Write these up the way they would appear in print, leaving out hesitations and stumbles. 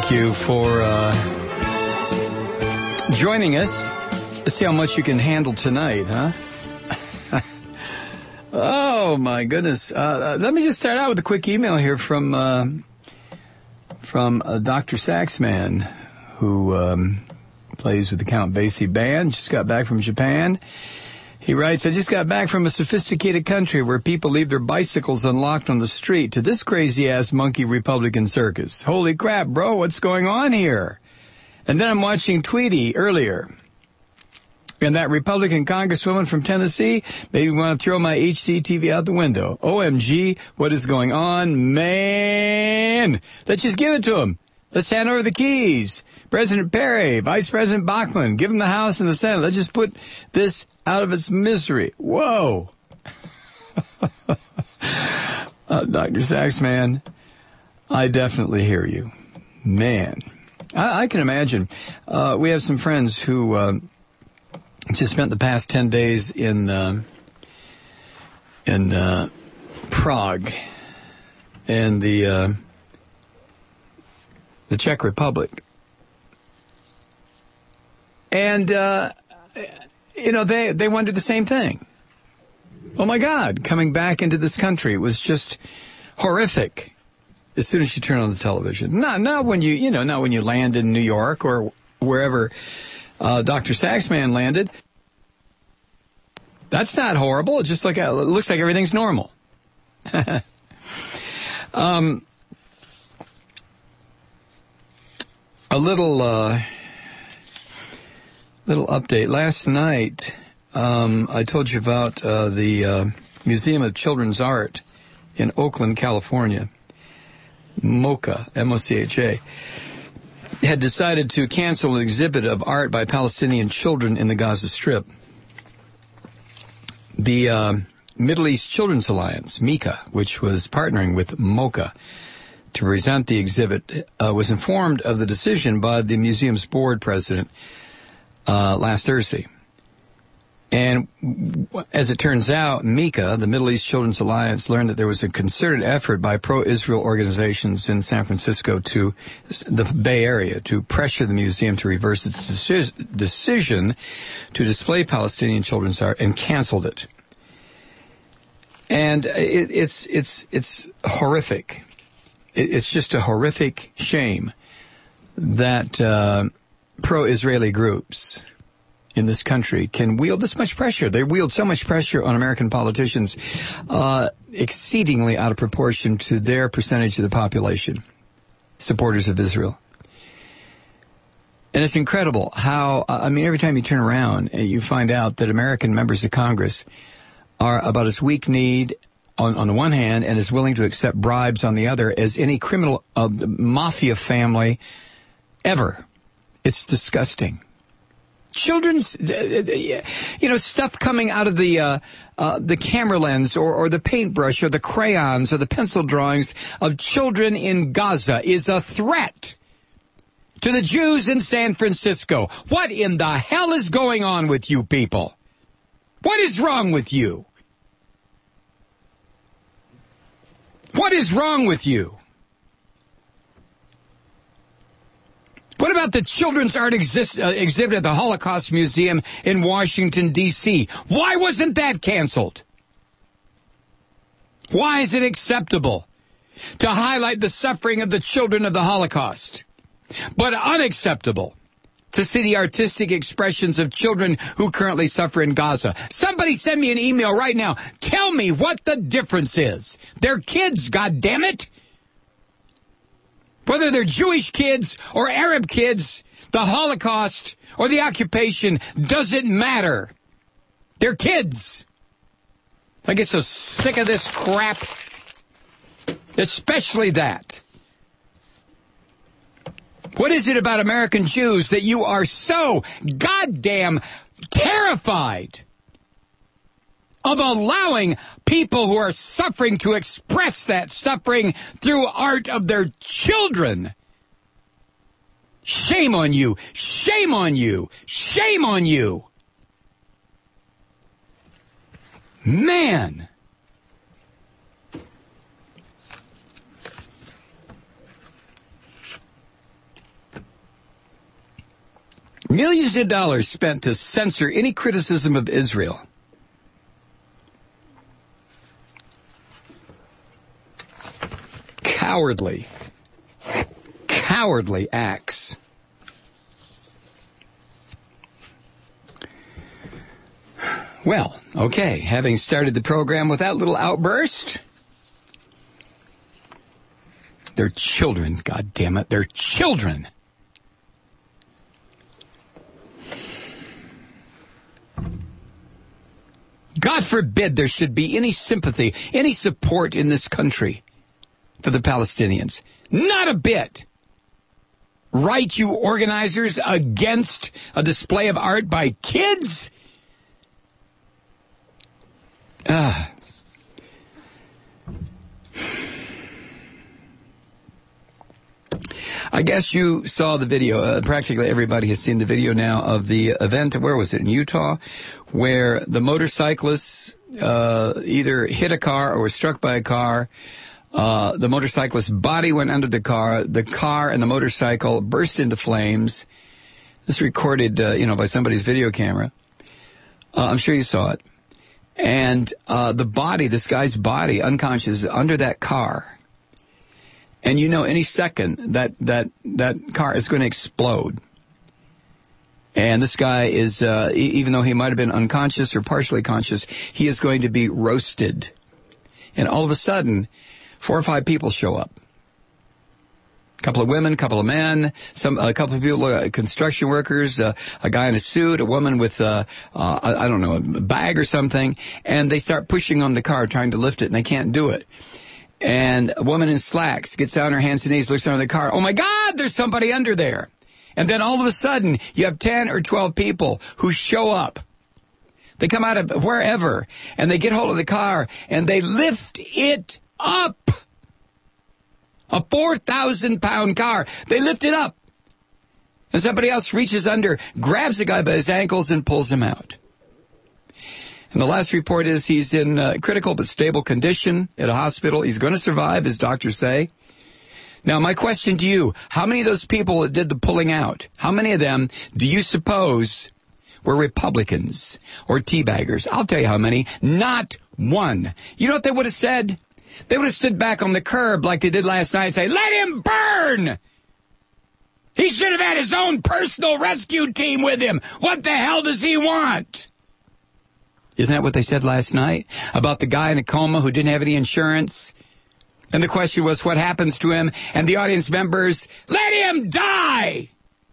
Thank you for joining us. Let's see how much you can handle tonight, huh? Oh, my goodness. Let me just start out with a quick email here from Dr. Saxman, who plays with the Count Basie Band. Just got back from Japan. He writes, I just got back from a sophisticated country where people leave their bicycles unlocked on the street to this crazy-ass monkey Republican circus. Holy crap, bro, what's going on here? And then I'm watching Tweety earlier. And that Republican congresswoman from Tennessee made me want to throw my HD TV out the window. OMG, what is going on? Man! Let's just give it to him. Let's hand over the keys. President Perry, Vice President Bachmann, give him the House and the Senate. Let's just put this out of its misery. Whoa. Dr. Saxman, I definitely hear you. Man, I can imagine. We have some friends who just spent the past 10 days in Prague and the Czech Republic. And, they wondered the same thing. Oh, my God, coming back into this country was just horrific as soon as you turn on the television. Not when not when you land in New York or wherever Dr. Saxman landed. That's not horrible. It's just it looks like everything's normal. A little update. Last night, I told you about the Museum of Children's Art in Oakland, California. MOCA, M-O-C-H-A, had decided to cancel an exhibit of art by Palestinian children in the Gaza Strip. The Middle East Children's Alliance, MICA, which was partnering with MOCA to present the exhibit, was informed of the decision by the museum's board president last Thursday. And as it turns out, MICA, the Middle East Children's Alliance, learned that there was a concerted effort by pro-Israel organizations in San Francisco to the Bay Area to pressure the museum to reverse its decision to display Palestinian children's art, and canceled it. And it's horrific. It's just a horrific shame that pro-Israeli groups in this country can wield this much pressure. They wield so much pressure on American politicians, exceedingly out of proportion to their percentage of the population, supporters of Israel. And it's incredible how, every time you turn around, you find out that American members of Congress are about as weak-kneed on the one hand and as willing to accept bribes on the other as any criminal mafia family ever. It's disgusting. Children's, stuff coming out of the camera lens or the paintbrush or the crayons or the pencil drawings of children in Gaza is a threat to the Jews in San Francisco. What in the hell is going on with you people? What is wrong with you? What is wrong with you? What about the Children's Art exhibit at the Holocaust Museum in Washington, D.C.? Why wasn't that canceled? Why is it acceptable to highlight the suffering of the children of the Holocaust, but unacceptable to see the artistic expressions of children who currently suffer in Gaza? Somebody send me an email right now. Tell me what the difference is. They're kids, goddammit. Whether they're Jewish kids or Arab kids, the Holocaust or the occupation doesn't matter. They're kids. I get so sick of this crap. Especially that. What is it about American Jews that you are so goddamn terrified of allowing people who are suffering to express that suffering through art of their children? Shame on you. Shame on you. Shame on you. Man. Millions of dollars spent to censor any criticism of Israel. Cowardly acts. Well, okay, having started the program with that little outburst, they're children, God damn it, they're children. God forbid there should be any sympathy, any support in this country for the Palestinians. Not a bit. Right, you organizers, against a display of art by kids? I guess you saw the video. Practically everybody has seen the video now of the event. Where was it? In Utah, where the motorcyclists either hit a car or were struck by a car. The motorcyclist's body went under the car. The car and the motorcycle burst into flames. This recorded, by somebody's video camera. I'm sure you saw it. And the body, this guy's body, unconscious, under that car. And any second that car is going to explode. And this guy is, even though he might have been unconscious or partially conscious, he is going to be roasted. And all of a sudden, 4 or 5 people show up. A couple of women, a couple of men, a couple of people, construction workers, a guy in a suit, a woman with, a bag or something. And they start pushing on the car, trying to lift it, and they can't do it. And a woman in slacks gets down on her hands and knees, looks under the car. Oh my God, there's somebody under there. And then all of a sudden, you have 10 or 12 people who show up. They come out of wherever, and they get hold of the car, and they lift it up. A 4,000-pound car. They lift it up. And somebody else reaches under, grabs the guy by his ankles, and pulls him out. And the last report is he's in critical but stable condition at a hospital. He's going to survive, as doctors say. Now, my question to you, how many of those people that did the pulling out, how many of them do you suppose were Republicans or teabaggers? I'll tell you how many. Not one. You know what they would have said? They would have stood back on the curb like they did last night and say, let him burn! He should have had his own personal rescue team with him. What the hell does he want? Isn't that what they said last night? About the guy in a coma who didn't have any insurance? And the question was, what happens to him? And the audience members, let him die!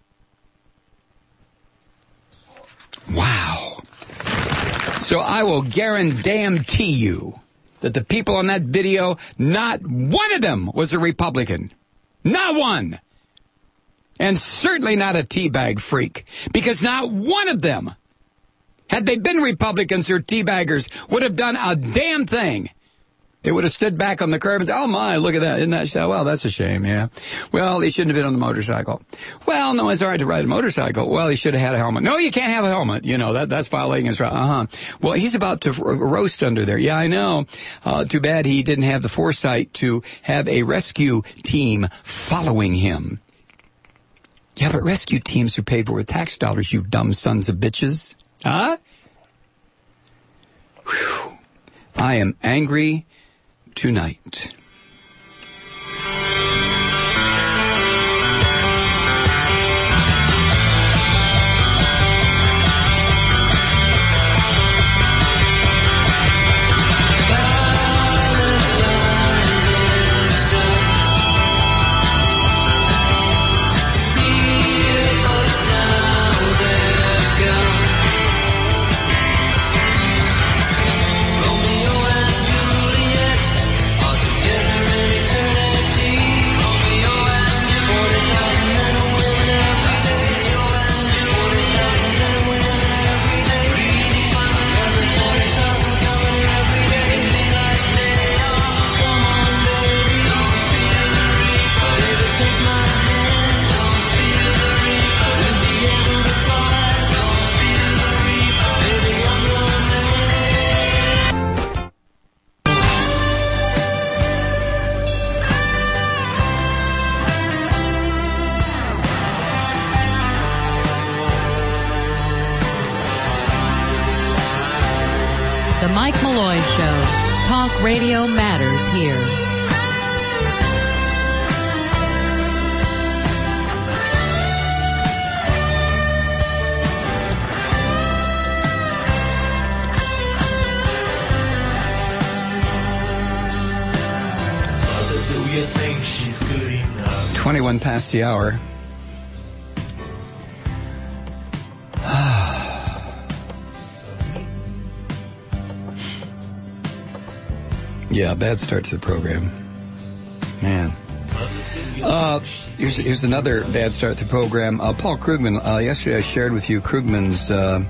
Wow. So I will guarantee you that the people on that video, not one of them was a Republican. Not one. And certainly not a teabag freak. Because not one of them, had they been Republicans or teabaggers, would have done a damn thing. They would have stood back on the curb and said, oh my, look at that. Isn't that, well, that's a shame, yeah. Well, he shouldn't have been on the motorcycle. Well, no, it's all right to ride a motorcycle. Well, he should have had a helmet. No, you can't have a helmet. That's violating his right. Well, he's about to roast under there. Yeah, I know. Too bad he didn't have the foresight to have a rescue team following him. Yeah, but rescue teams are paid for with tax dollars, you dumb sons of bitches. Huh? Whew. I am angry tonight. The Mike Malloy Show. Talk radio matters here. Mother, do you think she's good enough? 21 past the hour. Yeah, bad start to the program. Man. Here's another bad start to the program. Paul Krugman, yesterday I shared with you Krugman's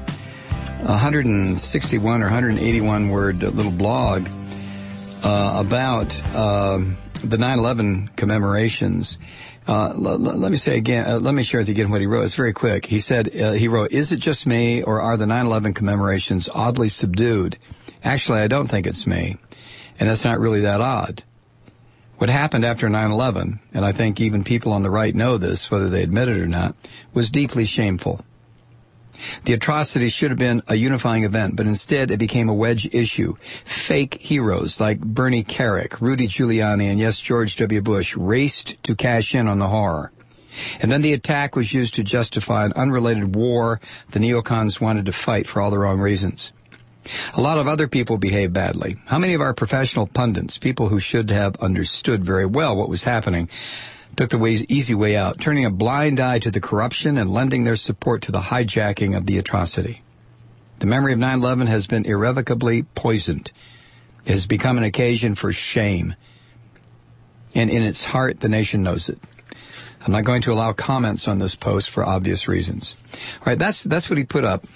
161 or 181 word little blog about the 9/11 commemorations. Let me say again, let me share with you again what he wrote. It's very quick. He said, he wrote, "Is it just me, or are the 9/11 commemorations oddly subdued? Actually, I don't think it's me. And that's not really that odd. What happened after 9/11, and I think even people on the right know this, whether they admit it or not, was deeply shameful. The atrocity should have been a unifying event, but instead it became a wedge issue. Fake heroes like Bernie Kerik, Rudy Giuliani, and yes, George W. Bush raced to cash in on the horror. And then the attack was used to justify an unrelated war the neocons wanted to fight for all the wrong reasons. A lot of other people behaved badly. How many of our professional pundits, people who should have understood very well what was happening, took the easy way out, turning a blind eye to the corruption and lending their support to the hijacking of the atrocity? The memory of 9/11 has been irrevocably poisoned. It has become an occasion for shame. And in its heart, the nation knows it. I'm not going to allow comments on this post for obvious reasons. All right, that's what he put up.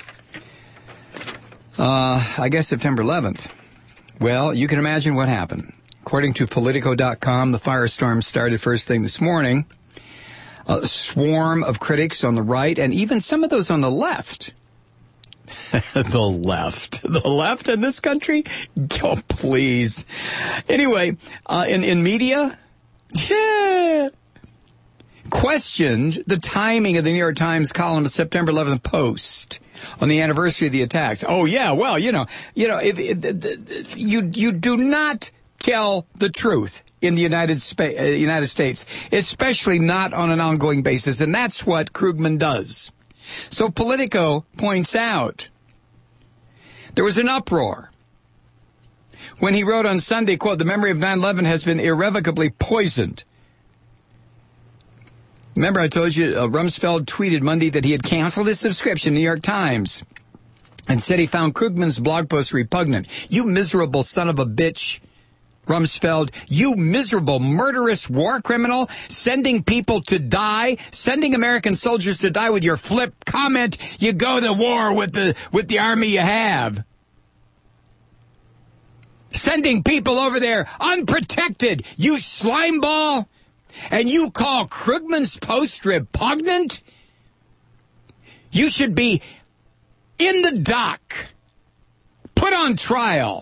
I guess September 11th. Well, you can imagine what happened. According to Politico.com, the firestorm started first thing this morning. A swarm of critics on the right, and even some of those on the left. The left in this country? Oh, please. Anyway, in media, questioned the timing of the New York Times column of September 11th Post on the anniversary of the attacks. Oh yeah, well, you do not tell the truth in the United States, especially not on an ongoing basis, and that's what Krugman does. So Politico points out there was an uproar when he wrote on Sunday, quote, "The memory of 9/11 has been irrevocably poisoned." Remember I told you Rumsfeld tweeted Monday that he had canceled his subscription to the New York Times and said he found Krugman's blog post repugnant. You miserable son of a bitch, Rumsfeld. You miserable, murderous war criminal, sending people to die, sending American soldiers to die with your flip comment, you go to war with the army you have. Sending people over there unprotected, you slimeball. And you call Krugman's post repugnant? You should be in the dock, put on trial.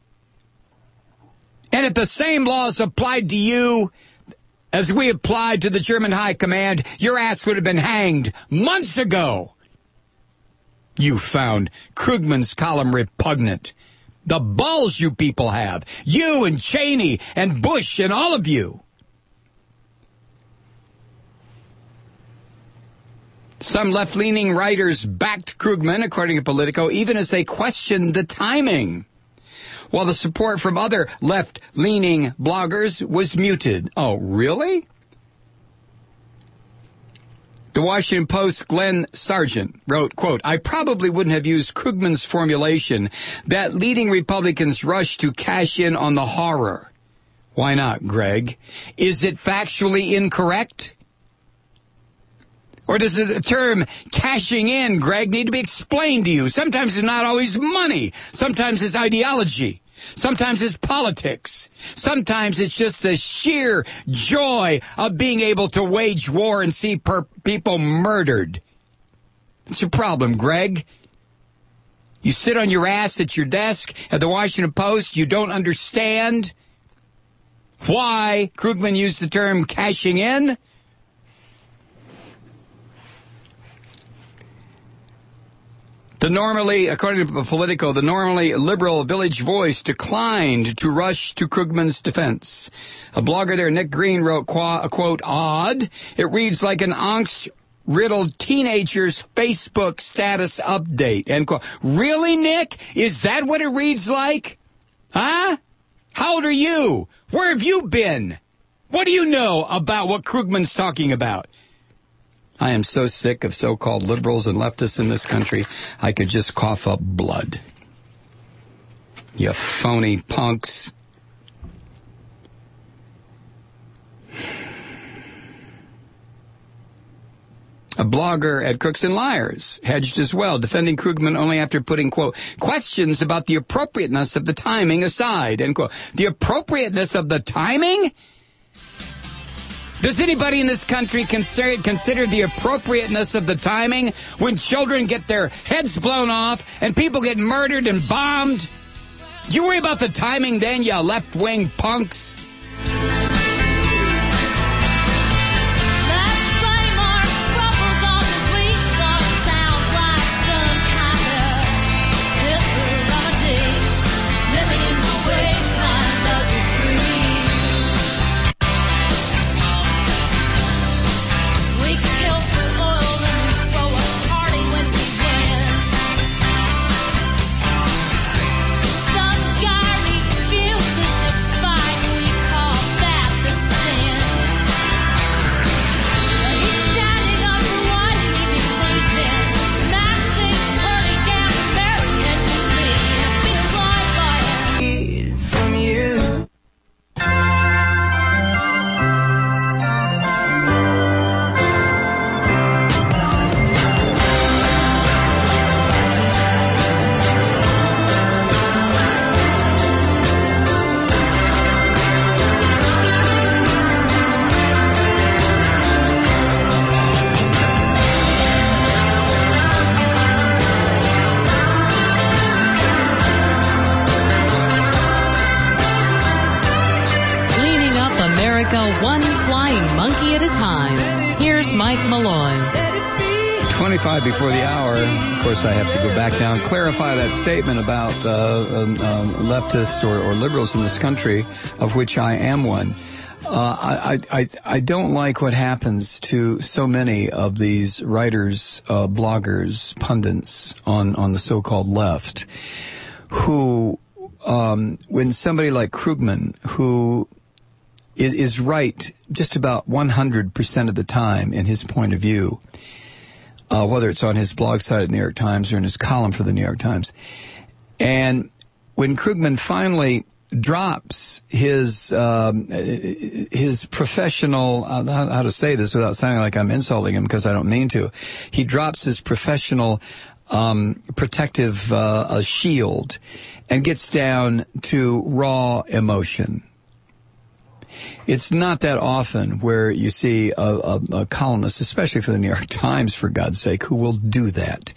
And if the same laws applied to you as we applied to the German High Command, your ass would have been hanged months ago. You found Krugman's column repugnant. The balls you people have. You and Cheney and Bush and all of you. Some left-leaning writers backed Krugman, according to Politico, even as they questioned the timing, while the support from other left-leaning bloggers was muted. Oh, really? The Washington Post's Glenn Sargent wrote, quote, "I probably wouldn't have used Krugman's formulation that leading Republicans rush to cash in on the horror." Why not, Greg? Is it factually incorrect? Or does the term cashing in, Greg, need to be explained to you? Sometimes it's not always money. Sometimes it's ideology. Sometimes it's politics. Sometimes it's just the sheer joy of being able to wage war and see people murdered. It's your problem, Greg. You sit on your ass at your desk at the Washington Post. You don't understand why Krugman used the term cashing in. According to Politico, the normally liberal Village Voice declined to rush to Krugman's defense. A blogger there, Nick Green, wrote, quote, odd. It reads like an angst-riddled teenager's Facebook status update, end quote. Really, Nick? Is that what it reads like? Huh? How old are you? Where have you been? What do you know about what Krugman's talking about? I am so sick of so-called liberals and leftists in this country, I could just cough up blood. You phony punks. A blogger at Crooks and Liars hedged as well, defending Krugman only after putting, quote, questions about the appropriateness of the timing aside, end quote. The appropriateness of the timing? Does anybody in this country consider the appropriateness of the timing when children get their heads blown off and people get murdered and bombed? You worry about the timing then, you left-wing punks? One flying monkey at a time. Here's Mike Malloy. 25 before the hour. Of course, I have to go back now and clarify that statement about leftists or liberals in this country, of which I am one. I don't like what happens to so many of these writers, bloggers, pundits on the so-called left, who, when somebody like Krugman, who is right just about 100% of the time in his point of view, whether it's on his blog site at the New York Times or in his column for the New York Times. And when Krugman finally drops his professional, how to say this without sounding like I'm insulting him, because I don't mean to, he drops his professional protective shield and gets down to raw emotion. It's not that often where you see a columnist, especially for the New York Times, for God's sake, who will do that.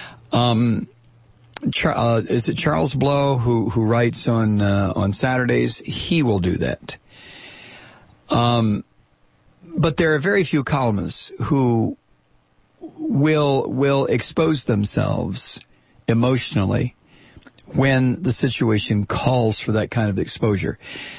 Is it Charles Blow who writes on Saturdays? He will do that. But there are very few columnists who will expose themselves emotionally when the situation calls for that kind of exposure.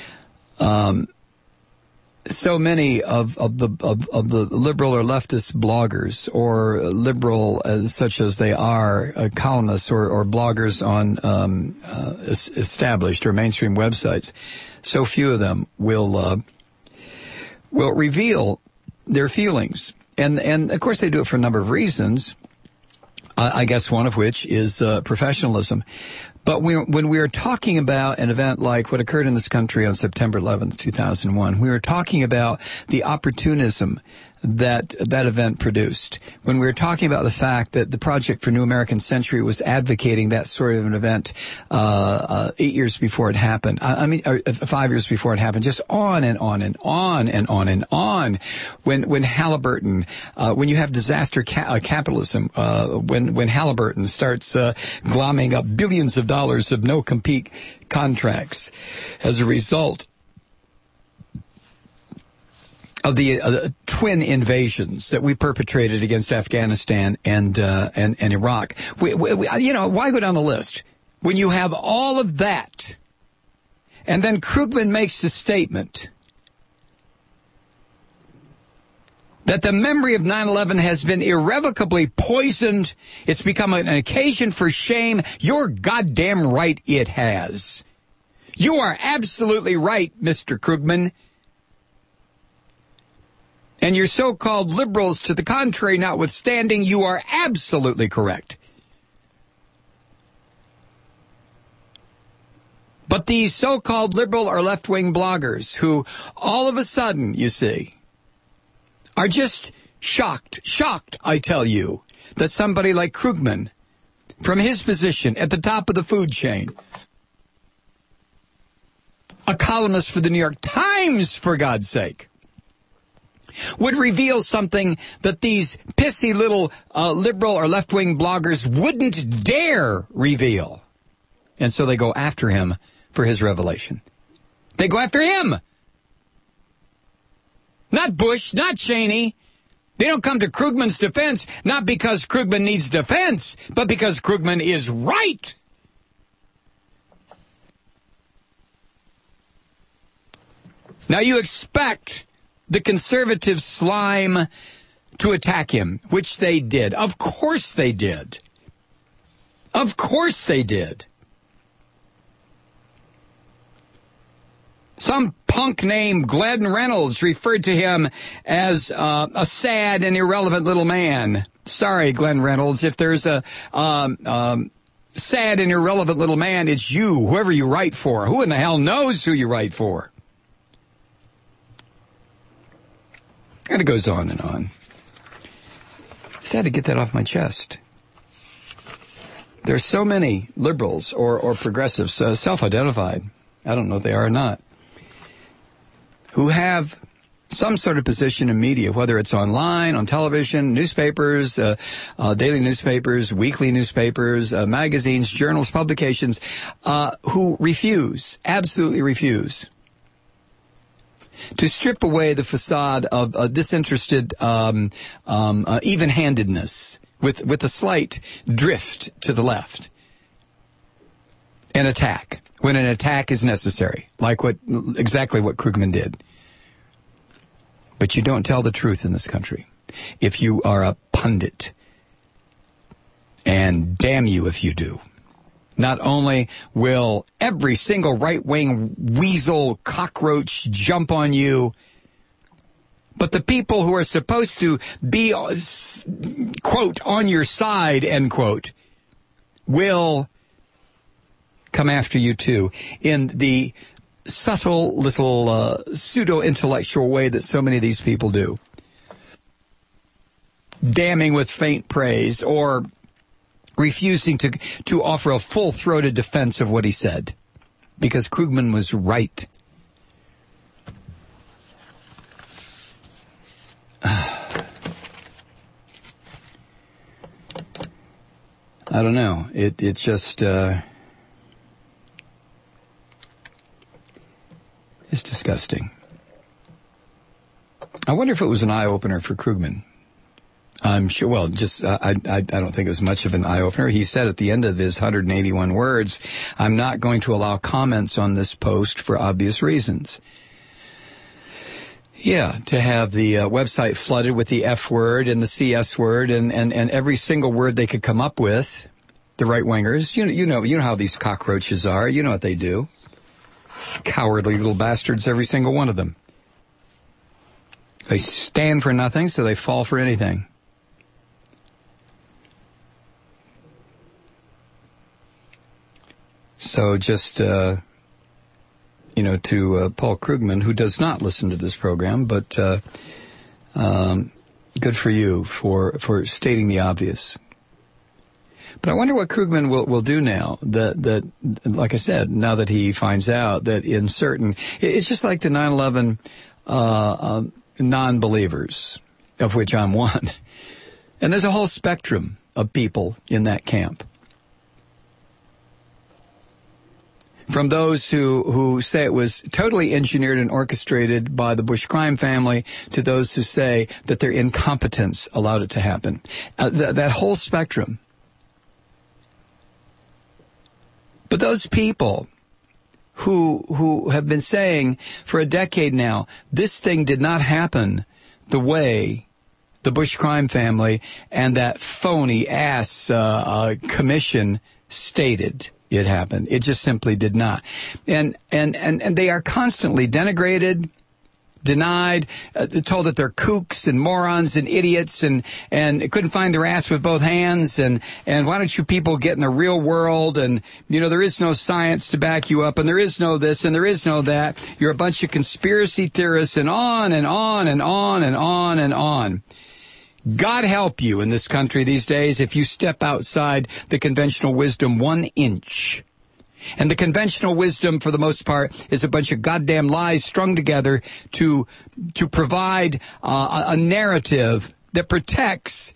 So many of the liberal or leftist bloggers, or liberal such as they are, columnists or bloggers on established or mainstream websites, so few of them will reveal their feelings, and of course they do it for a number of reasons. I guess one of which is professionalism. But when we are talking about an event like what occurred in this country on September 11th, 2001, we were talking about the opportunism that event produced. When we were talking about the fact that the Project for New American Century was advocating that sort of an event 8 years before it happened. 5 years before it happened. Just on and on and on and on and on. When Halliburton, when you have disaster capitalism, when Halliburton starts glomming up billions of dollars of no-compete contracts as a result of the twin invasions that we perpetrated against Afghanistan and Iraq. We, why go down the list when you have all of that? And then Krugman makes the statement that the memory of 9/11 has been irrevocably poisoned. It's become an occasion for shame. You're goddamn right it has. You are absolutely right, Mr. Krugman. And your so-called liberals, to the contrary notwithstanding, you are absolutely correct. But these so-called liberal or left-wing bloggers who all of a sudden, you see, are just shocked, I tell you, that somebody like Krugman, from his position at the top of the food chain, a columnist for the New York Times, for God's sake, would reveal something that these pissy little liberal or left-wing bloggers wouldn't dare reveal. And so they go after him for his revelation. They go after him. Not Bush, not Cheney. They don't come to Krugman's defense, not because Krugman needs defense, but because Krugman is right. Now you expect the conservative slime to attack him, which they did. Of course they did. Of course they did. Some punk named Glenn Reynolds referred to him as a sad and irrelevant little man. Sorry, Glenn Reynolds, if there's a sad and irrelevant little man, it's you, whoever you write for. Who in the hell knows who you write for? And it goes on and on. Just had to get that off my chest. There's so many liberals or progressives, self-identified, I don't know if they are or not, who have some sort of position in media, whether it's online, on television, newspapers, daily newspapers, weekly newspapers, magazines, journals, publications, who refuse, absolutely refuse, to strip away the facade of disinterested even-handedness with a slight drift to the left and attack when an attack is necessary, like exactly what Krugman did. But you don't tell the truth in this country if you are a pundit, and damn you if you do. Not only will every single right-wing weasel cockroach jump on you, but the people who are supposed to be, quote, on your side, end quote, will come after you too in the subtle little pseudo-intellectual way that so many of these people do. Damning with faint praise or refusing to offer a full-throated defense of what he said, because Krugman was right. I don't know. It just it's disgusting. I wonder if it was an eye-opener for Krugman. I'm sure, well, just, I don't think it was much of an eye-opener. He said at the end of his 181 words, I'm not going to allow comments on this post for obvious reasons. Yeah, to have the website flooded with the F word and the CS word and every single word they could come up with, the right-wingers, you know how these cockroaches are. You know what they do. Cowardly little bastards, every single one of them. They stand for nothing, so they fall for anything. So just, to Paul Krugman, who does not listen to this program, but good for you for stating the obvious. But I wonder what Krugman will do now that, like I said, now that he finds out that in certain, it's just like the 9/11 non-believers, of which I'm one. And there's a whole spectrum of people in that camp. from those who say it was totally engineered and orchestrated by the Bush crime family to those who say that their incompetence allowed it to happen. That whole spectrum. But those people who have been saying for a decade now, this thing did not happen the way the Bush crime family and that phony ass commission stated it happened. It just simply did not. And they are constantly denigrated, denied, told that they're kooks and morons and idiots and couldn't find their ass with both hands and why don't you people get in the real world and, there is no science to back you up and there is no this and there is no that. You're a bunch of conspiracy theorists and on and on and on and on and on. God help you in this country these days if you step outside the conventional wisdom 1 inch. And the conventional wisdom, for the most part, is a bunch of goddamn lies strung together to provide a narrative that protects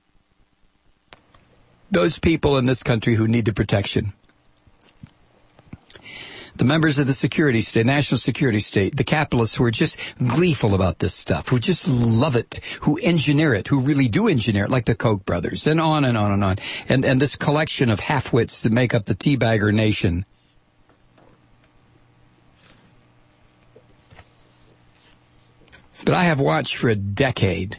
those people in this country who need the protection. The members of the security state, national security state, the capitalists who are just gleeful about this stuff, who just love it, who engineer it, who really do engineer it, like the Koch brothers, and on and on and on. And this collection of half-wits that make up the teabagger nation. But I have watched for a decade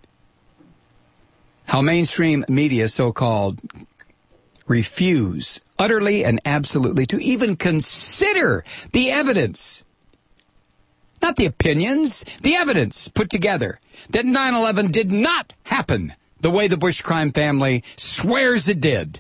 how mainstream media, so-called, refuse utterly and absolutely to even consider the evidence, not the opinions, the evidence put together that 9/11 did not happen the way the Bush crime family swears it did.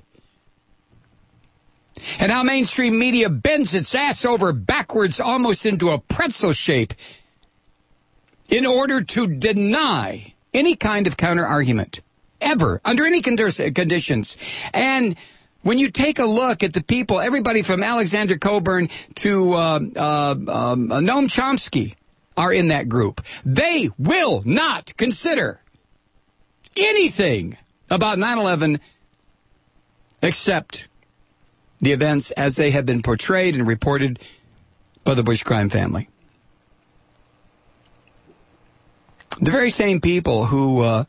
And how mainstream media bends its ass over backwards almost into a pretzel shape in order to deny any kind of counter-argument, ever, under any conditions. And when you take a look at the people, everybody from Alexander Coburn to Noam Chomsky are in that group. They will not consider anything about 9/11 except the events as they have been portrayed and reported by the Bush crime family. The very same people who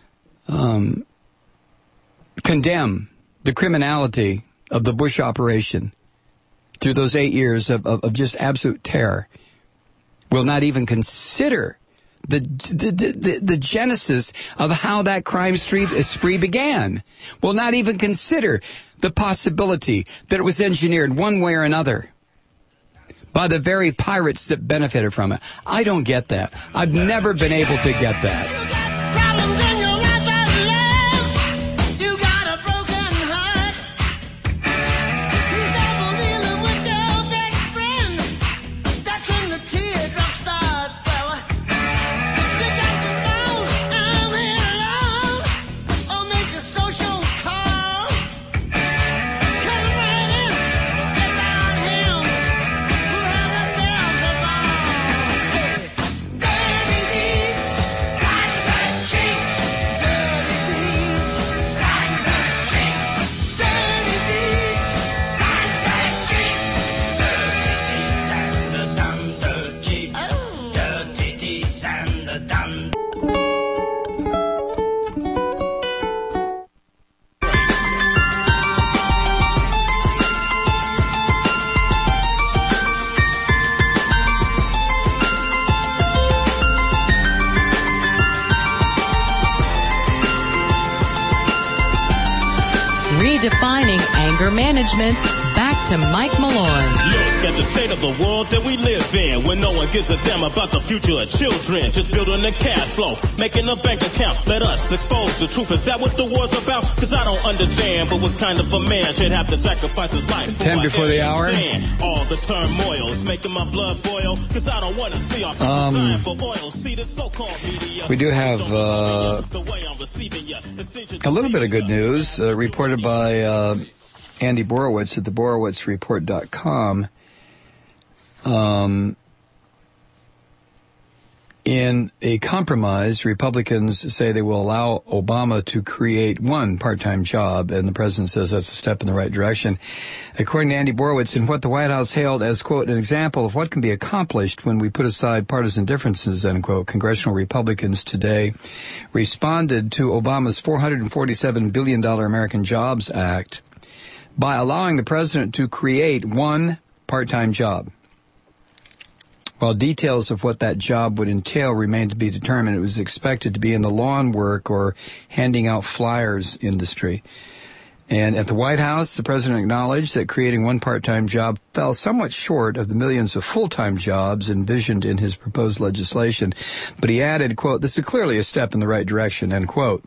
condemn the criminality of the Bush operation through those 8 years of just absolute terror will not even consider the genesis of how that crime spree began, will not even consider the possibility that it was engineered one way or another by the very pirates that benefited from it. I don't get that. I've never been able to get that. Redefining anger management. Back to Mike Malloy. Look at the state of the world that we live in, when no one gives a damn about the future of children. Just building a cash flow, making a bank account. Let us expose the truth. Is that what the war's about? Because I don't understand, but what kind of a man should have to sacrifice his life? 10 before the hour. All the turmoil's making my blood boil, because I don't want to see our time for oil. See the so-called media. We do have a little bit of good news reported by Andy Borowitz at theborowitzreport.com. In a compromise, Republicans say they will allow Obama to create one part-time job, and the president says that's a step in the right direction. According to Andy Borowitz, in what the White House hailed as, quote, an example of what can be accomplished when we put aside partisan differences, end quote, congressional Republicans today responded to Obama's $447 billion American Jobs Act by allowing the president to create one part-time job. While details of what that job would entail remain to be determined, it was expected to be in the lawn work or handing out flyers industry. And at the White House, the president acknowledged that creating one part-time job fell somewhat short of the millions of full-time jobs envisioned in his proposed legislation. But he added, quote, this is clearly a step in the right direction, end quote.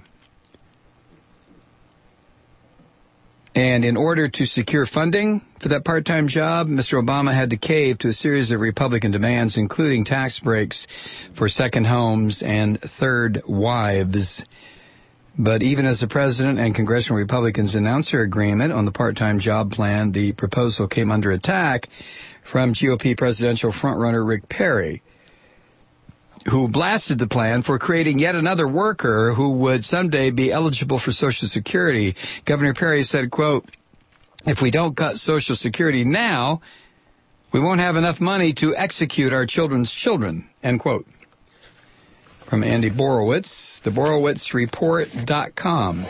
And in order to secure funding for that part-time job, Mr. Obama had to cave to a series of Republican demands, including tax breaks for second homes and third wives. But even as the president and congressional Republicans announced their agreement on the part-time job plan, the proposal came under attack from GOP presidential frontrunner Rick Perry, who blasted the plan for creating yet another worker who would someday be eligible for Social Security. Governor Perry said, quote, if we don't cut Social Security now, we won't have enough money to execute our children's children, end quote. From Andy Borowitz, theborowitzreport.com.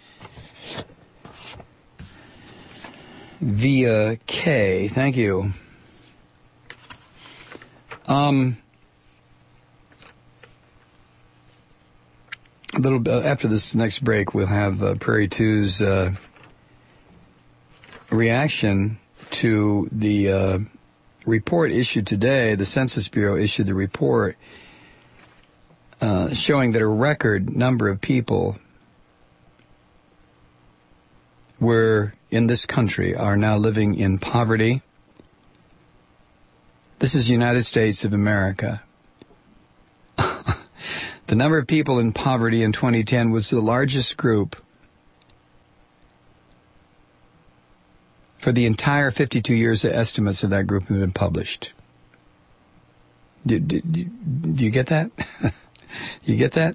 Via K, thank you. A little bit after this next break, we'll have Prairie 2's reaction to the report issued today. The Census Bureau issued the report showing that a record number of people in this country are now living in poverty. This is the United States of America. The number of people in poverty in 2010 was the largest group for the entire 52 years. The estimates of that group have been published. Do you get that? You get that?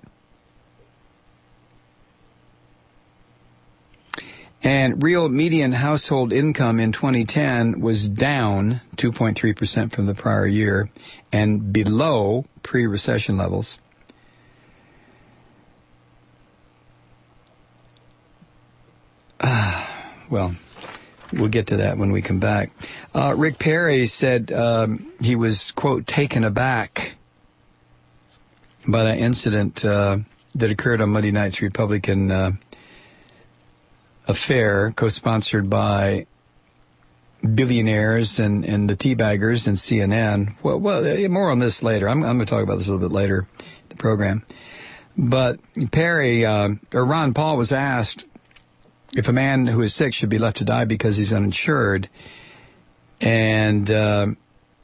And real median household income in 2010 was down 2.3% from the prior year and below pre-recession levels. Well, we'll get to that when we come back. Rick Perry said he was, quote, taken aback by that incident that occurred on Monday night's Republican affair, co-sponsored by billionaires and the teabaggers and CNN. Well, more on this later. I'm going to talk about this a little bit later in the program. But Perry, or Ron Paul was asked if a man who is sick should be left to die because he's uninsured. And the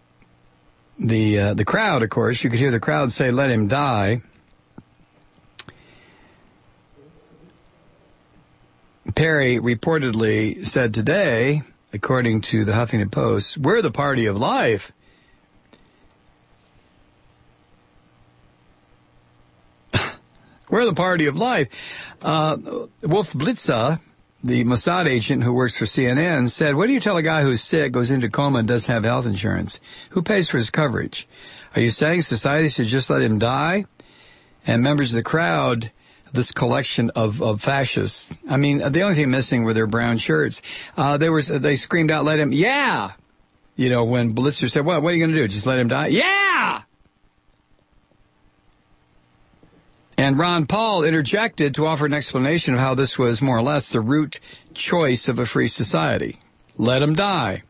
crowd, of course, you could hear the crowd say, let him die. Perry reportedly said today, according to the Huffington Post, we're the party of life. We're the party of life. Wolf Blitzer, the Mossad agent who works for CNN, said, what do you tell a guy who's sick, goes into coma, and doesn't have health insurance? Who pays for his coverage? Are you saying society should just let him die? And members of the crowd, this collection of fascists, I mean, the only thing missing were their brown shirts. They screamed out, let him, yeah! You know, when Blitzer said, what are you going to do? Just let him die? Yeah! And Ron Paul interjected to offer an explanation of how this was more or less the root choice of a free society. Let him die.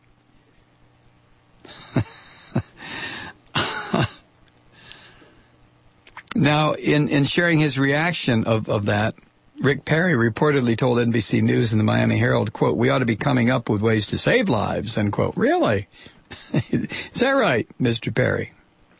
Now, in sharing his reaction of that, Rick Perry reportedly told NBC News and the Miami Herald, quote, we ought to be coming up with ways to save lives, end quote. Really? Is that right, Mr. Perry?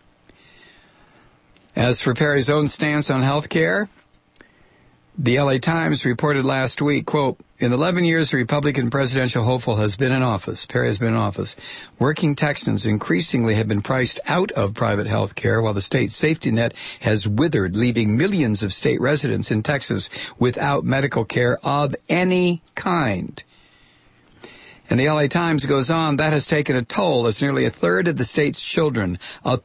As for Perry's own stance on health care, the LA Times reported last week, quote, In the 11 years the Republican presidential hopeful has been in office, Perry has been in office, working Texans increasingly have been priced out of private health care while the state safety net has withered, leaving millions of state residents in Texas without medical care of any kind. And the LA Times goes on, that has taken a toll as nearly a third of the state's children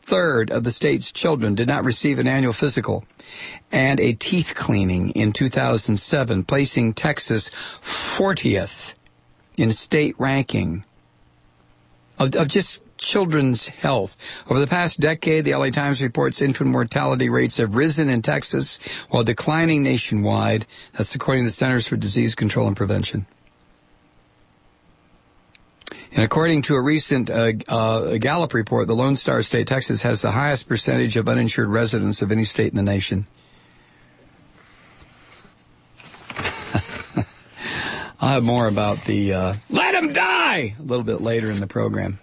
did not receive an annual physical and a teeth cleaning in 2007, placing Texas 40th in state ranking of just children's health. Over the past decade, the LA Times reports infant mortality rates have risen in Texas while declining nationwide. That's according to the Centers for Disease Control and Prevention. And according to a recent Gallup report, the Lone Star State, Texas, has the highest percentage of uninsured residents of any state in the nation. I'll have more about the let them die a little bit later in the program.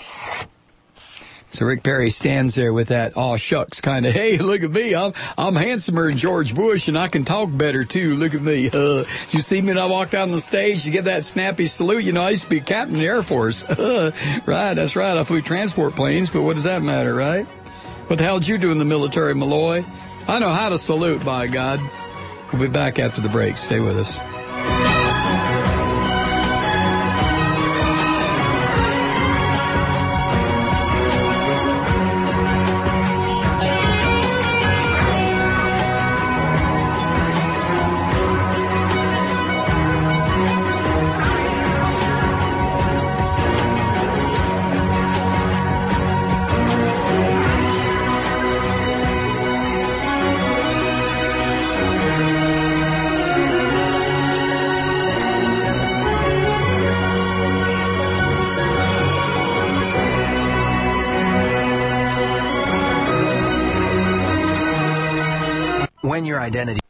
So Rick Perry stands there with that aw shucks kind of, hey, look at me, I'm handsomer than George Bush and I can talk better too. Look at me. You see me when I walked out on the stage to give that snappy salute. You know, I used to be a captain in the Air Force. Right, that's right. I flew transport planes, but what does that matter, right? What the hell did you do in the military, Malloy? I know how to salute, by God. We'll be back after the break. Stay with us. When your identity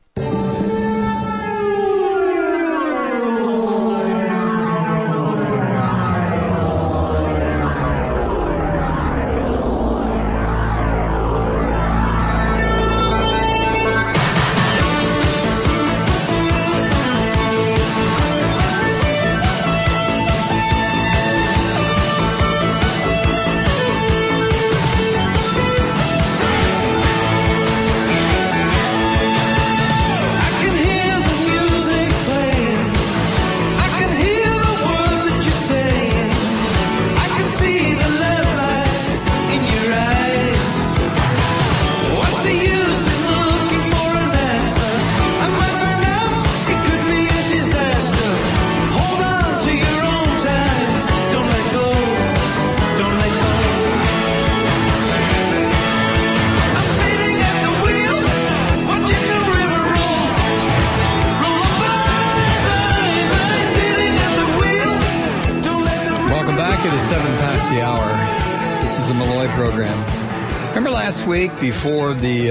week before the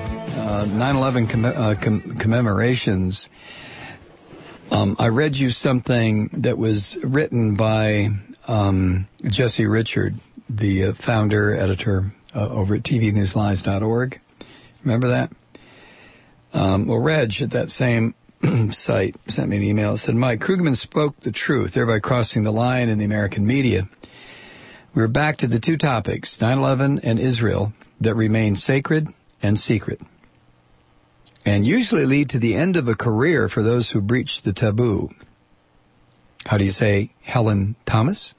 9/11 commemorations, I read you something that was written by Jesse Richard, the founder, editor over at tvnewslies.org. Remember that? Well, Reg at that same site sent me an email. It said, Mike, Krugman spoke the truth, thereby crossing the line in the American media. We're back to the two topics, 9/11 and Israel, that remain sacred and secret, and usually lead to the end of a career for those who breach the taboo. How do you say, Helen Thomas?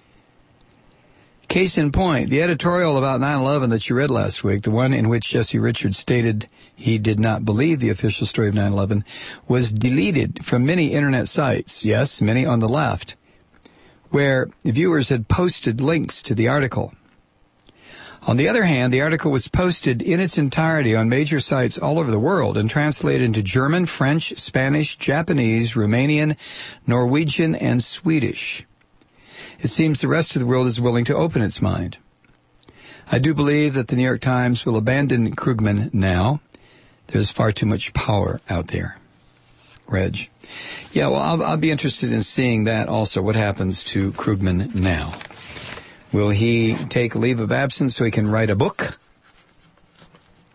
Case in point, the editorial about 9/11 that you read last week, the one in which Jesse Richards stated he did not believe the official story of 9/11, was deleted from many internet sites, yes, many on the left, where viewers had posted links to the article. On the other hand, the article was posted in its entirety on major sites all over the world and translated into German, French, Spanish, Japanese, Romanian, Norwegian, and Swedish. It seems the rest of the world is willing to open its mind. I do believe that the New York Times will abandon Krugman now. There's far too much power out there. Reg. Yeah, well, I'll be interested in seeing that also, what happens to Krugman now. Will he take a leave of absence so he can write a book?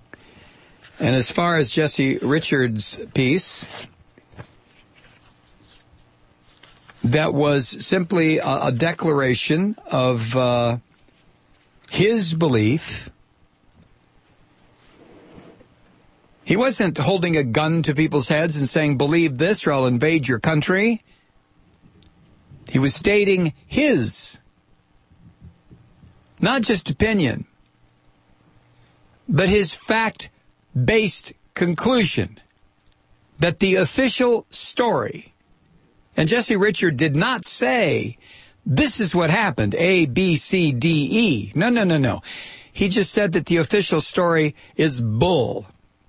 And as far as Jesse Richards' piece, that was simply a declaration of his belief. He wasn't holding a gun to people's heads and saying, believe this or I'll invade your country. He was stating his, not just opinion, but his fact-based conclusion that the official story, and Jesse Richard did not say, this is what happened, A, B, C, D, E. No. He just said that the official story is bull.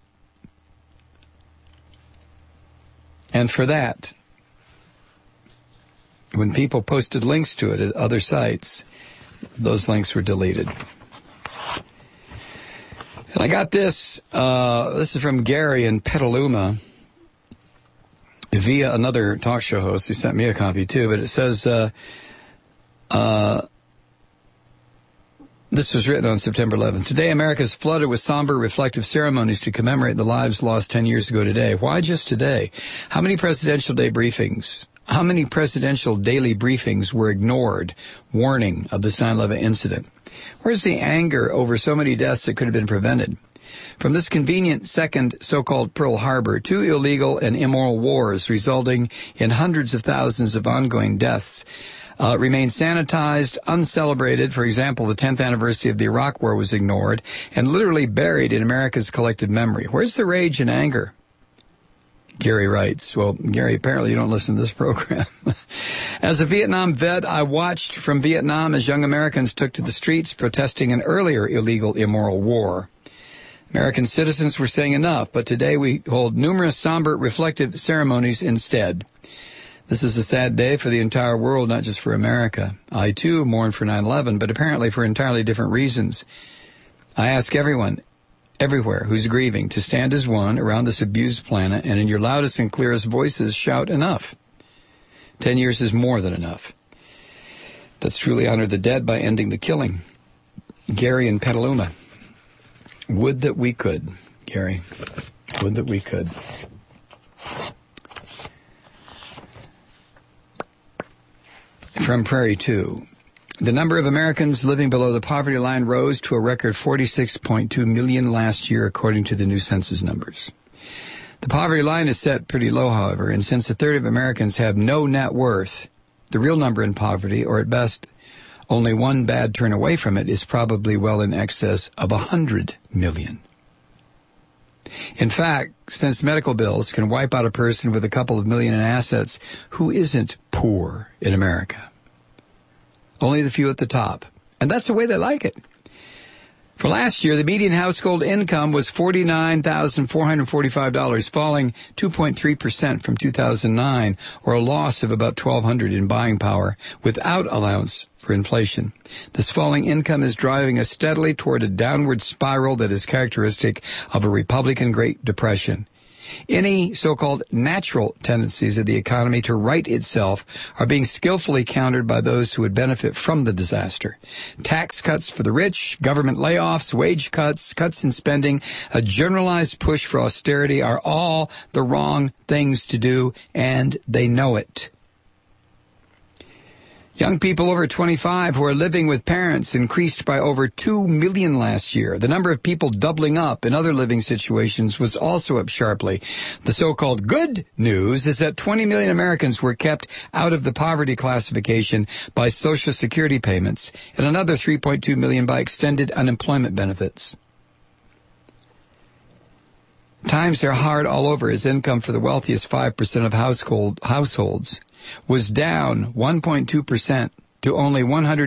And for that, when people posted links to it at other sites, those links were deleted. And I got this. This is from Gary in Petaluma via another talk show host who sent me a copy too. But it says, this was written on September 11th. Today, America is flooded with somber, reflective ceremonies to commemorate the lives lost 10 years ago today. Why just today? How many presidential day briefings? How many presidential daily briefings were ignored, warning of this 9/11 incident? Where's the anger over so many deaths that could have been prevented? From this convenient second so-called Pearl Harbor, 2 illegal and immoral wars resulting in hundreds of thousands of ongoing deaths remain sanitized, uncelebrated. For example, the 10th anniversary of the Iraq War was ignored and literally buried in America's collective memory. Where's the rage and anger? Gary writes, well, Gary, apparently you don't listen to this program. As a Vietnam vet, I watched from Vietnam as young Americans took to the streets protesting an earlier illegal, immoral war. American citizens were saying enough, but today we hold numerous somber, reflective ceremonies instead. This is a sad day for the entire world, not just for America. I, too, mourn for 9/11, but apparently for entirely different reasons. I ask everyone, everywhere, who's grieving, to stand as one around this abused planet and in your loudest and clearest voices shout enough. 10 years is more than enough. Let's truly honor the dead by ending the killing. Gary in Petaluma. Would that we could, Gary. Would that we could. From Prairie 2. The number of Americans living below the poverty line rose to a record 46.2 million last year, according to the new census numbers. The poverty line is set pretty low, however, and since a third of Americans have no net worth, the real number in poverty, or at best only one bad turn away from it, is probably well in excess of 100 million. In fact, since medical bills can wipe out a person with a couple of million in assets, who isn't poor in America? Only the few at the top. And that's the way they like it. For last year, the median household income was $49,445, falling 2.3% from 2009, or a loss of about $1,200 in buying power without allowance for inflation. This falling income is driving us steadily toward a downward spiral that is characteristic of a Republican Great Depression. Any so-called natural tendencies of the economy to right itself are being skillfully countered by those who would benefit from the disaster. Tax cuts for the rich, government layoffs, wage cuts, cuts in spending, a generalized push for austerity are all the wrong things to do, and they know it. Young people over 25 who are living with parents increased by over 2 million last year. The number of people doubling up in other living situations was also up sharply. The so-called good news is that 20 million Americans were kept out of the poverty classification by Social Security payments and another 3.2 million by extended unemployment benefits. Times are hard all over as income for the wealthiest 5% of households was down 1.2% to only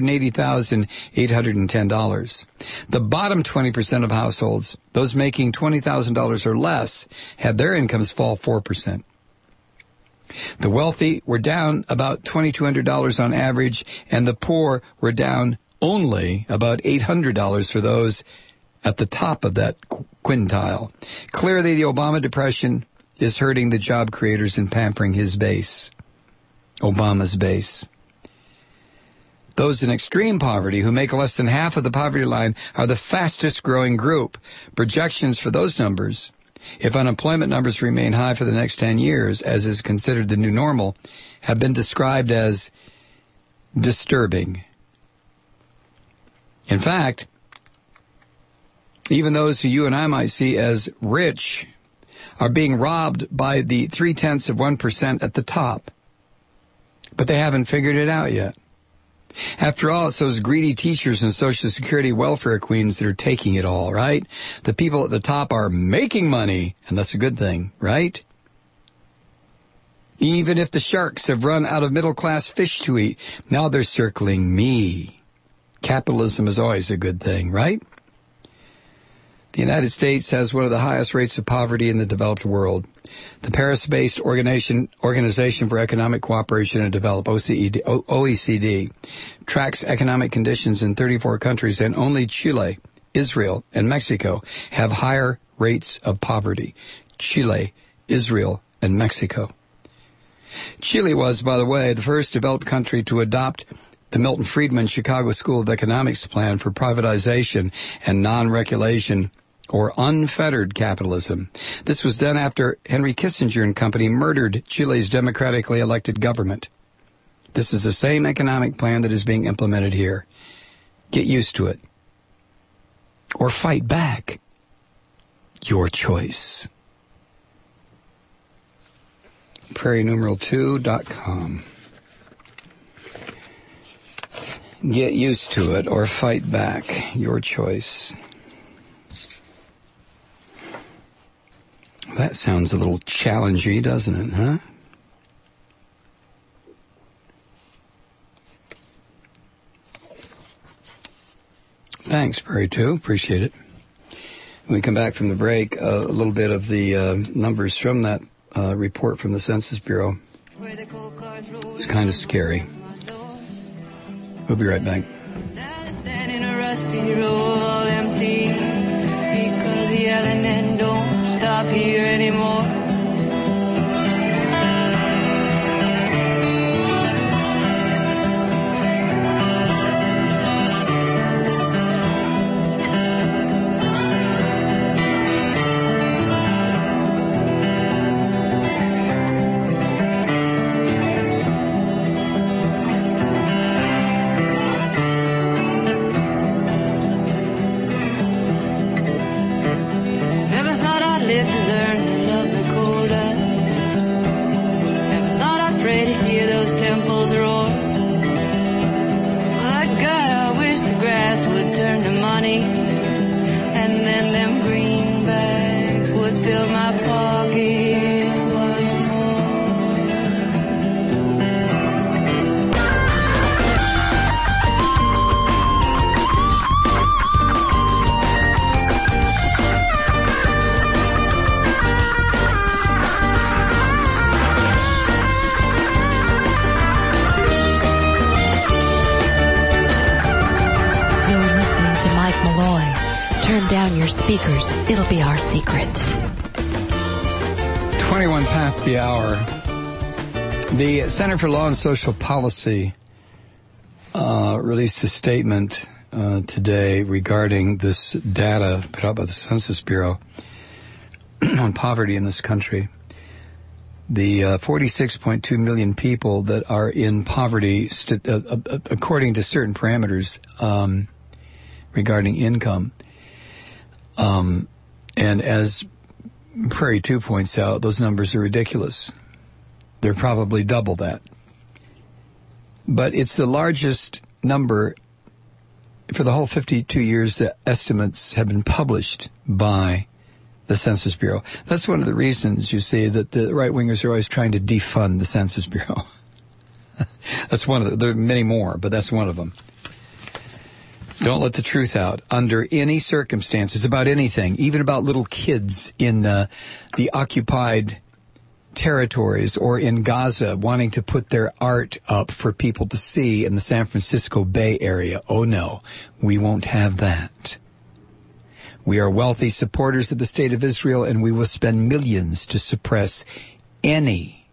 $180,810. The bottom 20% of households, those making $20,000 or less, had their incomes fall 4%. The wealthy were down about $2,200 on average, and the poor were down only about $800 for those at the top of that quintile. Clearly, the Obama depression is hurting the job creators and pampering his base. Obama's base. Those in extreme poverty who make less than half of the poverty line are the fastest growing group. Projections for those numbers if unemployment numbers remain high for the next 10 years, as is considered the new normal, have been described as disturbing. In fact, even those who you and I might see as rich are being robbed by the 0.3% at the top. But they haven't figured it out yet. After all, it's those greedy teachers and Social Security welfare queens that are taking it all, right? The people at the top are making money, and that's a good thing, right? Even if the sharks have run out of middle-class fish to eat, now they're circling me. Capitalism is always a good thing, right? The United States has one of the highest rates of poverty in the developed world. The Paris-based Organization for Economic Cooperation and Development, OECD, tracks economic conditions in 34 countries, and only Chile, Israel, and Mexico have higher rates of poverty. Chile, Israel, and Mexico. Chile was, by the way, the first developed country to adopt the Milton Friedman Chicago School of Economics plan for privatization and non-regulation or unfettered capitalism. This was done after Henry Kissinger and company murdered Chile's democratically elected government. This is the same economic plan that is being implemented here. Get used to it. Or fight back. Your choice. PrairieNumeral2.com. Get used to it or fight back. Your choice. That sounds a little challenging, doesn't it, huh? Thanks, Prairie 2. Appreciate it. When we come back from the break, a little bit of the numbers from that report from the Census Bureau. It's kind of scary. We'll be right back. Standing a rusty row all empty because yelling and don't stop here anymore. And then them greenbacks would fill my pockets once Malloy. Turn down your speakers. It'll be our secret. 21 past the hour. The Center for Law and Social Policy released a statement today regarding this data put out by the Census Bureau on poverty in this country. The 46.2 million people that are in poverty, according to certain parameters, regarding income. And as Prairie 2 points out, those numbers are ridiculous. They're probably double that. But it's the largest number for the whole 52 years that estimates have been published by the Census Bureau. That's one of the reasons, you see, that the right-wingers are always trying to defund the Census Bureau. That's one of them. There are many more, but that's one of them. Don't let the truth out under any circumstances about anything, even about little kids in the occupied territories or in Gaza wanting to put their art up for people to see in the San Francisco Bay Area. Oh no, we won't have that. We are wealthy supporters of the State of Israel, and we will spend millions to suppress any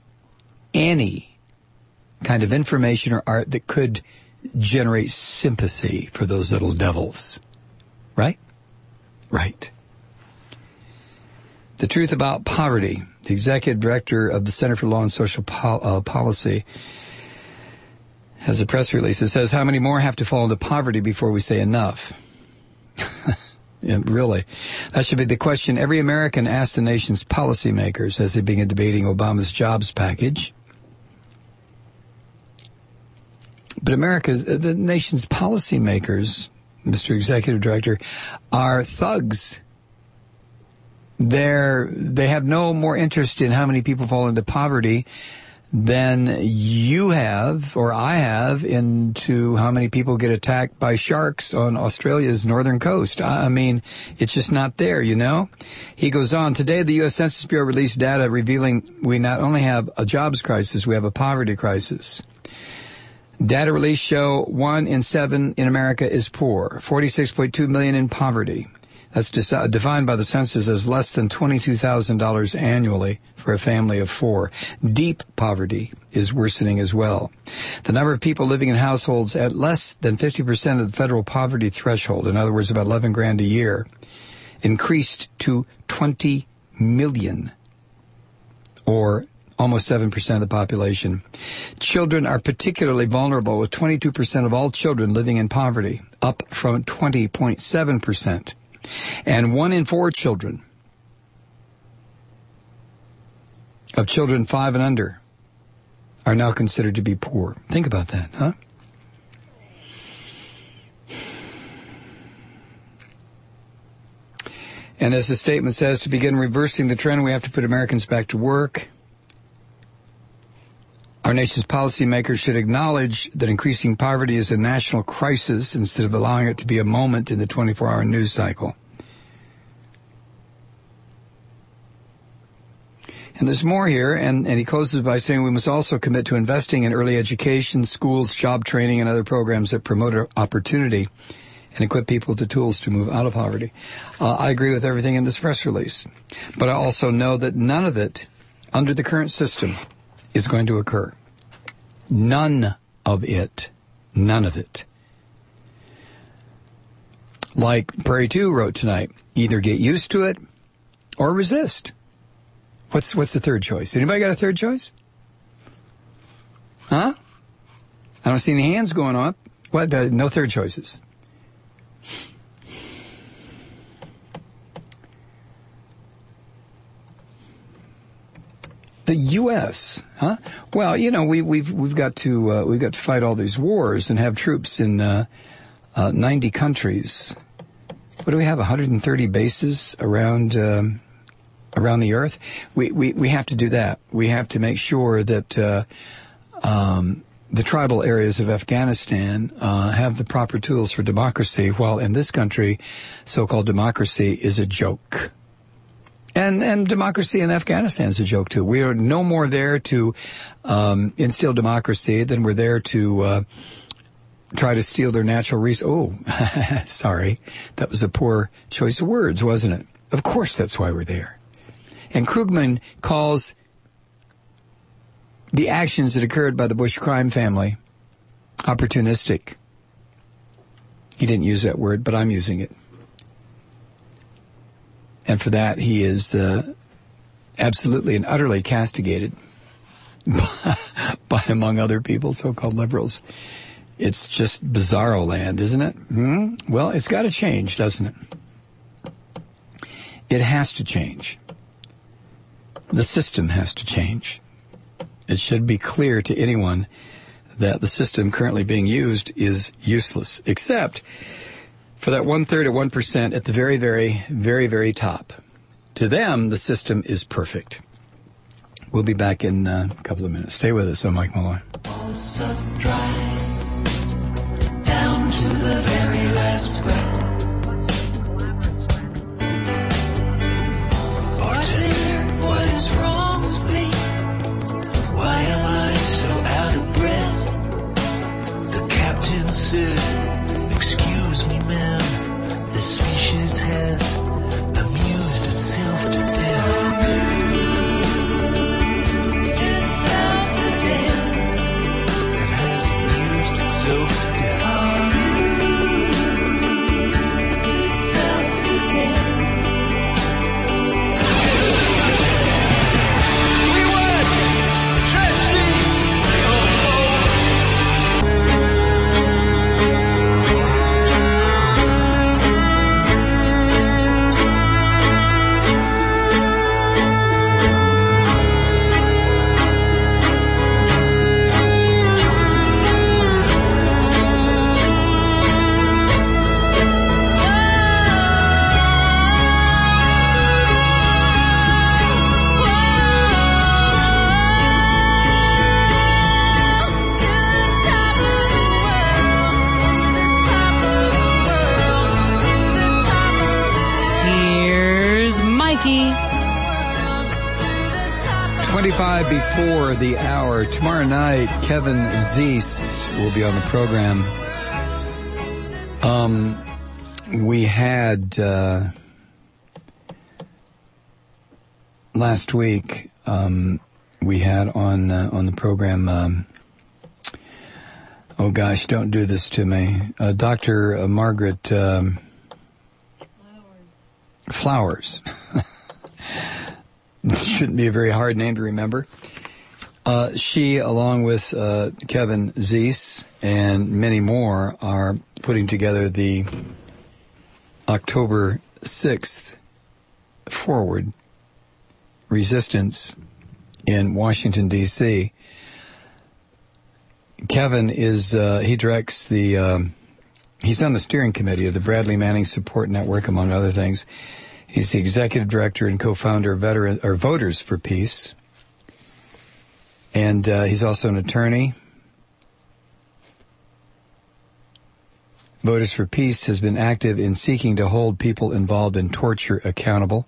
kind of information or art that could generate sympathy for those little devils. Right? Right. The truth about poverty. The executive director of the Center for Law and Social Policy has a press release that says, how many more have to fall into poverty before we say enough? Yeah, really. That should be the question every American asks the nation's policymakers as they begin debating Obama's jobs package. But the nation's policymakers, Mr. Executive Director, are thugs. They have no more interest in how many people fall into poverty than you have or I have into how many people get attacked by sharks on Australia's northern coast. I mean, it's just not there, you know? He goes on, today the U.S. Census Bureau released data revealing we not only have a jobs crisis, we have a poverty crisis. Data released show 1 in 7 in America is poor, 46.2 million in poverty. That's defined by the census as less than $22,000 annually for a family of 4. Deep poverty is worsening as well. The number of people living in households at less than 50% of the federal poverty threshold, in other words, about $11,000 a year, increased to 20 million, or almost 7% of the population. Children are particularly vulnerable, with 22% of all children living in poverty, up from 20.7%. And 1 in 4 children of children 5 and under are now considered to be poor. Think about that, huh? And as the statement says, to begin reversing the trend, we have to put Americans back to work. Our nation's policymakers should acknowledge that increasing poverty is a national crisis instead of allowing it to be a moment in the 24-hour news cycle. And there's more here, and he closes by saying we must also commit to investing in early education, schools, job training, and other programs that promote opportunity and equip people with the tools to move out of poverty. I agree with everything in this press release, but I also know that none of it, under the current system, is going to occur. None of it. None of it. Like Prairie 2 wrote tonight, either get used to it or resist. What's the third choice? Anybody got a third choice? Huh? I don't see any hands going up. What? No third choices. The U.S., huh? Well, you know, we've got to fight all these wars and have troops in 90 countries. What do we have? 130 bases around the earth. We have to do that. We have to make sure that the tribal areas of Afghanistan have the proper tools for democracy, while in this country, so-called democracy is a joke. And democracy in Afghanistan is a joke, too. We are no more there to instill democracy than we're there to try to steal their natural resources. Oh, sorry. That was a poor choice of words, wasn't it? Of course that's why we're there. And Krugman calls the actions that occurred by the Bush crime family opportunistic. He didn't use that word, but I'm using it. And for that, he is absolutely and utterly castigated by, among other people, so-called liberals. It's just bizarro land, isn't it? Well, it's got to change, doesn't it? It has to change. The system has to change. It should be clear to anyone that the system currently being used is useless, except for that 1/3 of 1% at the very, very, very, very top. To them, the system is perfect. We'll be back in a couple of minutes. Stay with us. I'm Mike Malloy. All sucked dry, down to the very last breath. Bartender, what is wrong with me? Why am I so out of breath? The captain said, excuse me, ma'am, the species has amused itself to death. Amused itself to death. It has amused itself to death. 25 before the hour. Tomorrow night, Kevin Zeese will be on the program. We had last week. We had on the program. Oh gosh, don't do this to me, Dr. Margaret Flowers. Shouldn't be a very hard name to remember. She, along with Kevin Zeese and many more, are putting together the October 6th Forward Resistance in Washington, D.C. Kevin is, he directs he's on the steering committee of the Bradley Manning Support Network, among other things. He's the executive director and co-founder of Voters for Peace. And he's also an attorney. Voters for Peace has been active in seeking to hold people involved in torture accountable,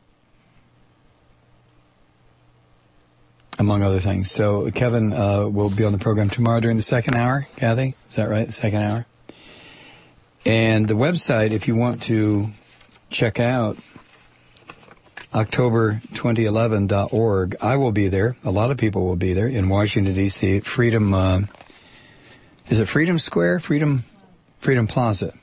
among other things. So Kevin will be on the program tomorrow during the second hour. Kathy, is that right? The second hour? And the website, if you want to check out, October2011.org. I will be there. A lot of people will be there in Washington, D.C. Freedom, is it Freedom Square? Freedom Plaza.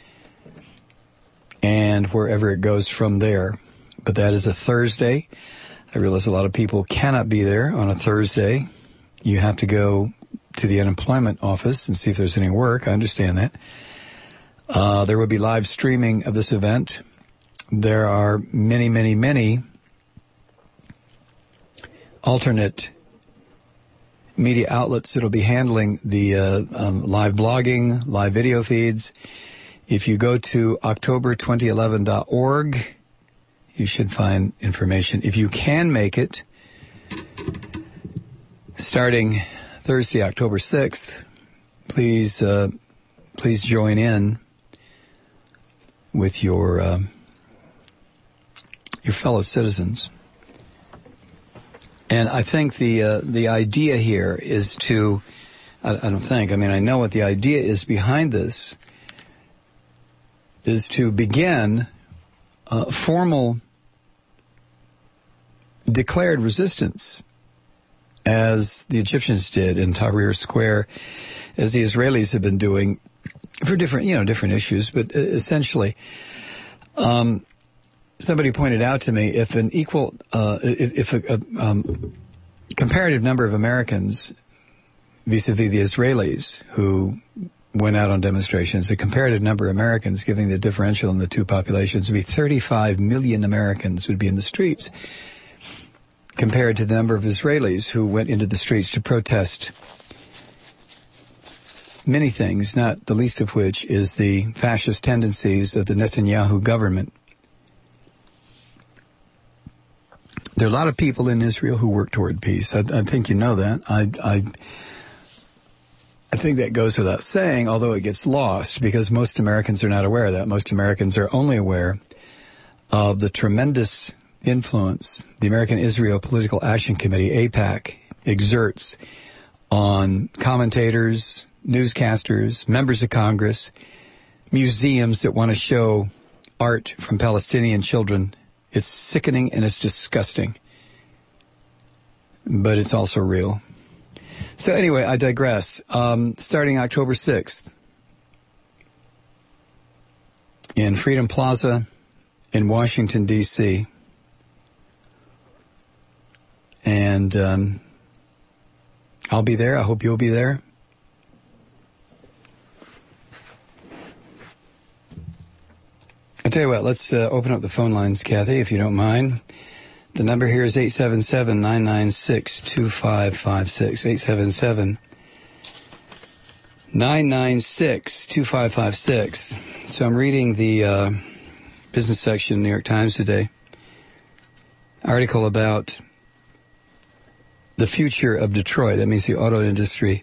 And wherever it goes from there. But that is a Thursday. I realize a lot of people cannot be there on a Thursday. You have to go to the unemployment office and see if there's any work. I understand that. There will be live streaming of this event. There are many, many, many alternate media outlets that will be handling the live blogging, live video feeds. If you go to October2011.org, you should find information. If you can make it, starting Thursday, October 6th, please join in with your fellow citizens. And I think the idea here is to, I know what the idea is behind this, is to begin formal declared resistance, as the Egyptians did in Tahrir Square, as the Israelis have been doing for different issues, but essentially, somebody pointed out to me, if a comparative number of Americans vis-a-vis the Israelis who went out on demonstrations, a comparative number of Americans, giving the differential in the two populations, would be 35 million Americans would be in the streets, compared to the number of Israelis who went into the streets to protest many things, not the least of which is the fascist tendencies of the Netanyahu government. There are a lot of people in Israel who work toward peace. I think you know that. I think that goes without saying, although it gets lost, because most Americans are not aware of that. Most Americans are only aware of the tremendous influence the American Israel Political Action Committee, AIPAC, exerts on commentators, newscasters, members of Congress, museums that want to show art from Palestinian children. It's sickening and it's disgusting. But it's also real. So anyway, I digress. Starting October 6th in Freedom Plaza in Washington, D.C. And I'll be there. I hope you'll be there. I'll tell you what, let's open up the phone lines, Kathy, if you don't mind. The number here is 877-996-2556. 877-996-2556. So I'm reading the business section of New York Times today. Article about the future of Detroit. That means the auto industry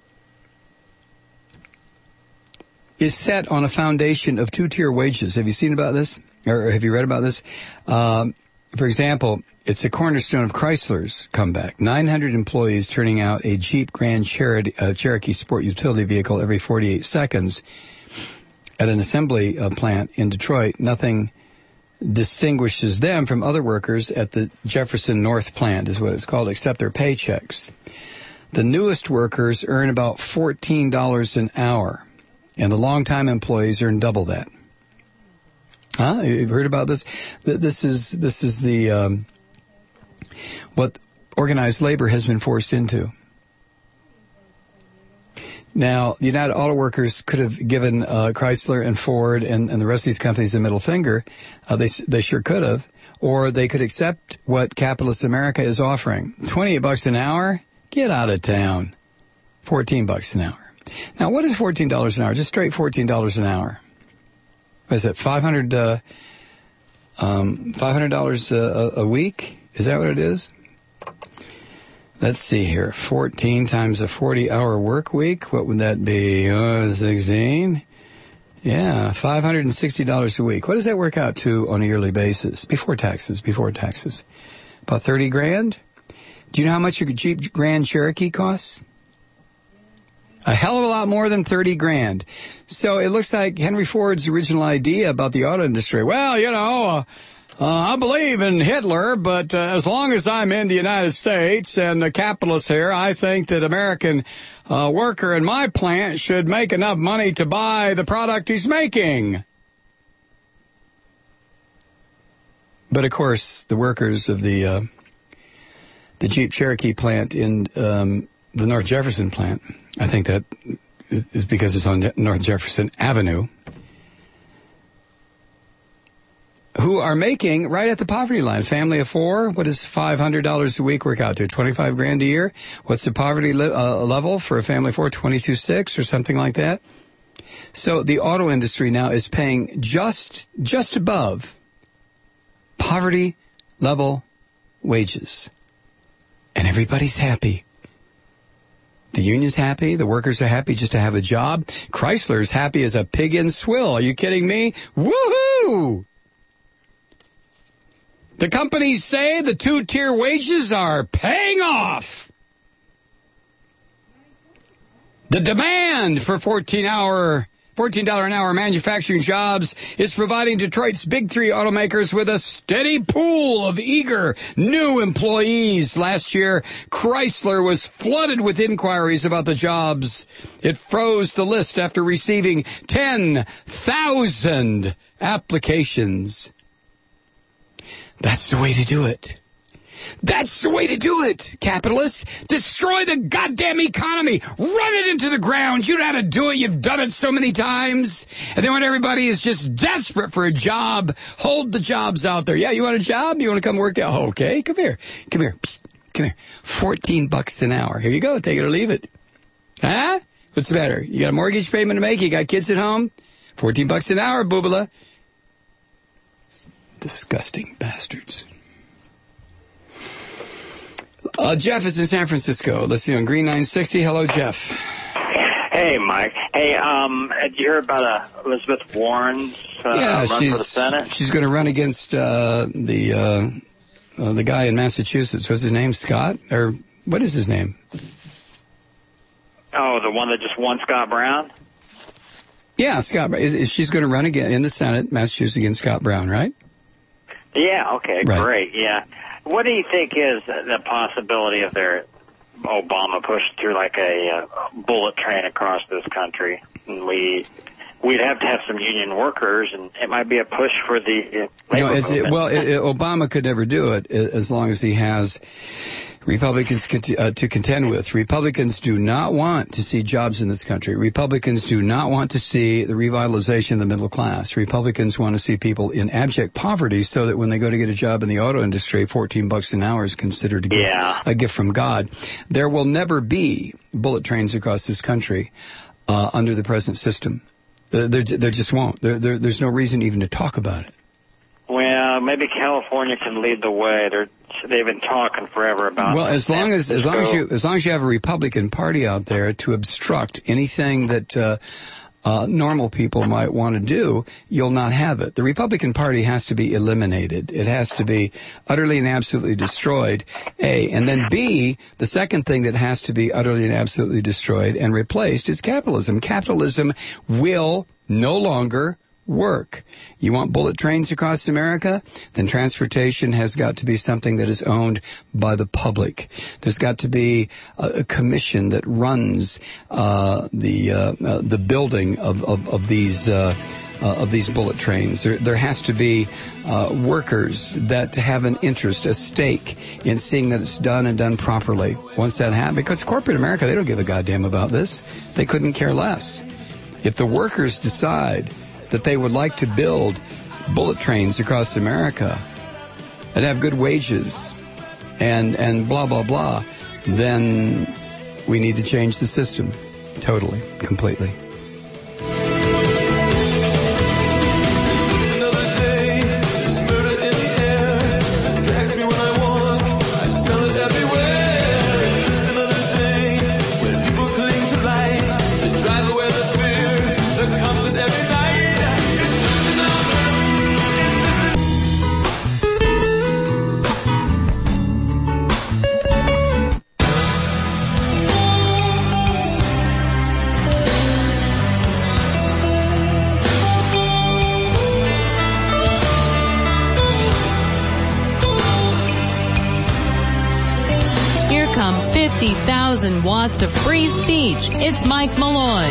is set on a foundation of two-tier wages. Have you seen about this? Or have you read about this? for example, it's a cornerstone of Chrysler's comeback. 900 employees turning out a Jeep Grand Cherokee Sport utility vehicle every 48 seconds at an assembly plant in Detroit. Nothing distinguishes them from other workers at the Jefferson North plant, is what it's called, except their paychecks. The newest workers earn about $14 an hour, and the longtime employees earn double that. Huh? You've heard about this? This is the what organized labor has been forced into. Now, the United Auto Workers could have given Chrysler and Ford and the rest of these companies a middle finger. They sure could have. Or they could accept what capitalist America is offering. $28 an hour? Get out of town. $14 an hour. Now, what is $14 an hour? Just straight $14 an hour. What is it, $500 a week? Is that what it is? Let's see here. 14 times a 40-hour work week. What would that be? 16? Yeah, $560 a week. What does that work out to on a yearly basis? Before taxes. About 30 grand? Do you know how much your Jeep Grand Cherokee costs? A hell of a lot more than 30 grand. So it looks like Henry Ford's original idea about the auto industry. Well, I believe in Hitler, but as long as I'm in the United States and the capitalists here, I think that American worker in my plant should make enough money to buy the product he's making. But of course, the workers of the Jeep Cherokee plant in the North Jefferson plant, I think that is because it's on North Jefferson Avenue, who are making right at the poverty line. Family of four, what does $500 a week work out to? 25 grand a year? What's the poverty level for a family of four? 22.6 or something like that? So the auto industry now is paying just above poverty level wages. And everybody's happy. The union's happy. The workers are happy just to have a job. Chrysler's happy as a pig in swill. Are you kidding me? Woohoo! The companies say the two-tier wages are paying off. The demand for $14 an hour manufacturing jobs is providing Detroit's big three automakers with a steady pool of eager new employees. Last year, Chrysler was flooded with inquiries about the jobs. It froze the list after receiving 10,000 applications. That's the way to do it. That's the way to do it, capitalists. Destroy the goddamn economy. Run it into the ground. You know how to do it. You've done it so many times. And then when everybody is just desperate for a job, hold the jobs out there. Yeah, you want a job? You want to come work there? Oh, okay, come here. Psst, come here. $14 an hour. Here you go. Take it or leave it. Huh? What's the matter? You got a mortgage payment to make? You got kids at home? $14 an hour, boobala. Disgusting bastards. Jeff is in San Francisco. Let's see on Green 960. Hello, Jeff. Hey, Mike. Hey, did you hear about Elizabeth Warren's run for the Senate? She's going to run against the guy in Massachusetts. What's his name? Scott? Or what is his name? Oh, the one that just won, Scott Brown? Yeah, Scott. She's going to run again in the Senate, Massachusetts, against Scott Brown, right? Yeah, okay, right. Great, yeah. What do you think is the possibility of their Obama pushing through like a bullet train across this country? And we'd have to have some union workers, and it might be a push for the labor movement. Obama could never do it as long as he has Republicans to contend with. Republicans do not want to see jobs in this country. Republicans do not want to see the revitalization of the middle class. Republicans want to see people in abject poverty so that when they go to get a job in the auto industry, $14 an hour is considered a gift from God. There will never be bullet trains across this country under the present system. There just won't. There's no reason even to talk about it. Well, maybe California can lead the way. They've been talking forever about. Well, as long as you have a Republican Party out there to obstruct anything that normal people might want to do, you'll not have it. The Republican Party has to be eliminated. It has to be utterly and absolutely destroyed, A. And then B, the second thing that has to be utterly and absolutely destroyed and replaced is capitalism. Capitalism will no longer work. You want bullet trains across America? Then transportation has got to be something that is owned by the public. There's got to be a commission that runs the building of these bullet trains. There has to be workers that have an interest, a stake in seeing that it's done and done properly. Once that happens, because corporate America, they don't give a goddamn about this. They couldn't care less. If the workers decide that they would like to build bullet trains across America and have good wages and blah, blah, blah, then we need to change the system totally, completely. Here come 50,000 watts of free speech. It's Mike Malloy.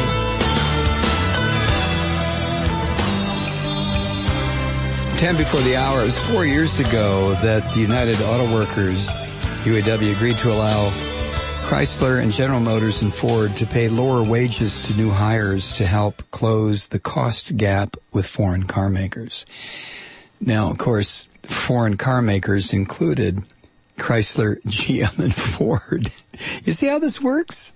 Ten before the hour. It was 4 years ago that the United Auto Workers, UAW, agreed to allow Chrysler and General Motors and Ford to pay lower wages to new hires to help close the cost gap with foreign car makers. Now, of course, foreign car makers included Chrysler, GM, and Ford. You see how this works?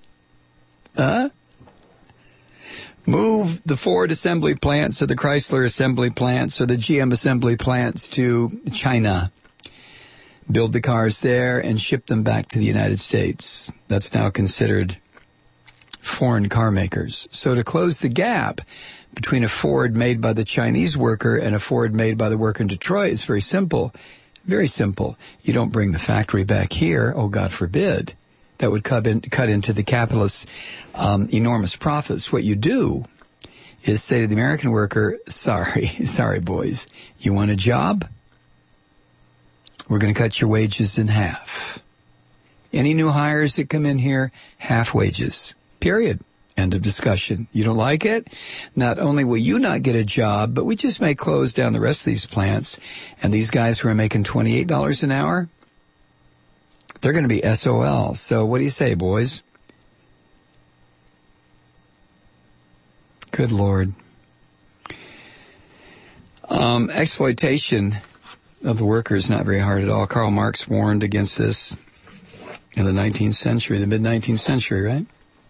Move the Ford assembly plants or the Chrysler assembly plants or the GM assembly plants to China. Build the cars there and ship them back to the United States. That's now considered foreign car makers. So to close the gap between a Ford made by the Chinese worker and a Ford made by the worker in Detroit is very simple. Very simple. You don't bring the factory back here. Oh, God forbid. That would cut into the capitalists' enormous profits. What you do is say to the American worker, sorry, boys. You want a job? We're going to cut your wages in half. Any new hires that come in here, half wages. Period. End of discussion. You don't like it? Not only will you not get a job, but we just may close down the rest of these plants. And these guys who are making $28 an hour, they're going to be SOL. So what do you say, boys? Good Lord. Exploitation of the worker is not very hard at all. Karl Marx warned against this in the 19th century, the mid-19th century, right?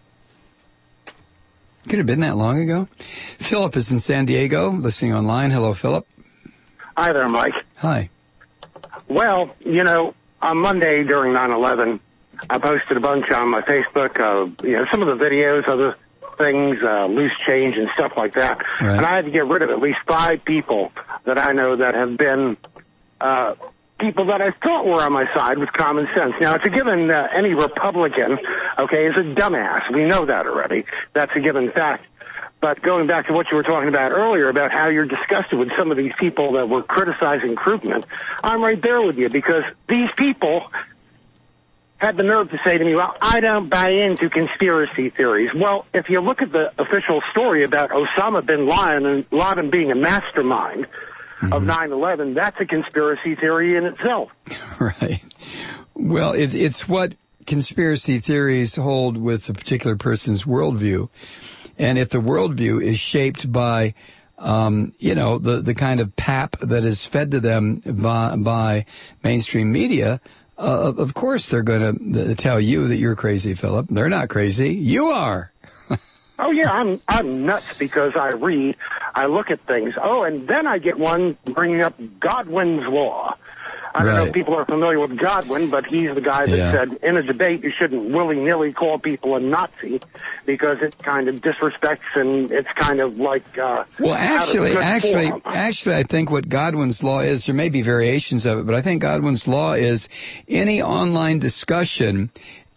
Could have been that long ago. Philip is in San Diego, listening online. Hello, Philip. Hi there, Mike. Hi. Well, you know, on Monday during 9/11, I posted a bunch on my Facebook of, some of the videos, other things, loose change and stuff like that. Right. And I had to get rid of at least 5 people that I know that have been people that I thought were on my side with common sense. Now, it's a given any Republican, is a dumbass. We know that already. That's a given fact. But going back to what you were talking about earlier about how you're disgusted with some of these people that were criticizing Krugman, I'm right there with you because these people had the nerve to say to me, well, I don't buy into conspiracy theories. Well, if you look at the official story about Osama bin Laden being a mastermind of 9/11, that's a conspiracy theory in itself. Right. Well, it's what conspiracy theories hold with a particular person's worldview. And if the worldview is shaped by, the kind of pap that is fed to them by mainstream media, of course they're going to tell you that you're crazy, Philip. They're not crazy. You are. Oh, yeah, I'm nuts because I read, I look at things. Oh, and then I get one bringing up Godwin's Law. I don't know Right. if people are familiar with Godwin, but he's the guy that said in a debate you shouldn't willy-nilly call people a Nazi because it kind of disrespects and it's kind of like Well, actually, form. I think what Godwin's law is, there may be variations of it, but I think Godwin's law is any online discussion,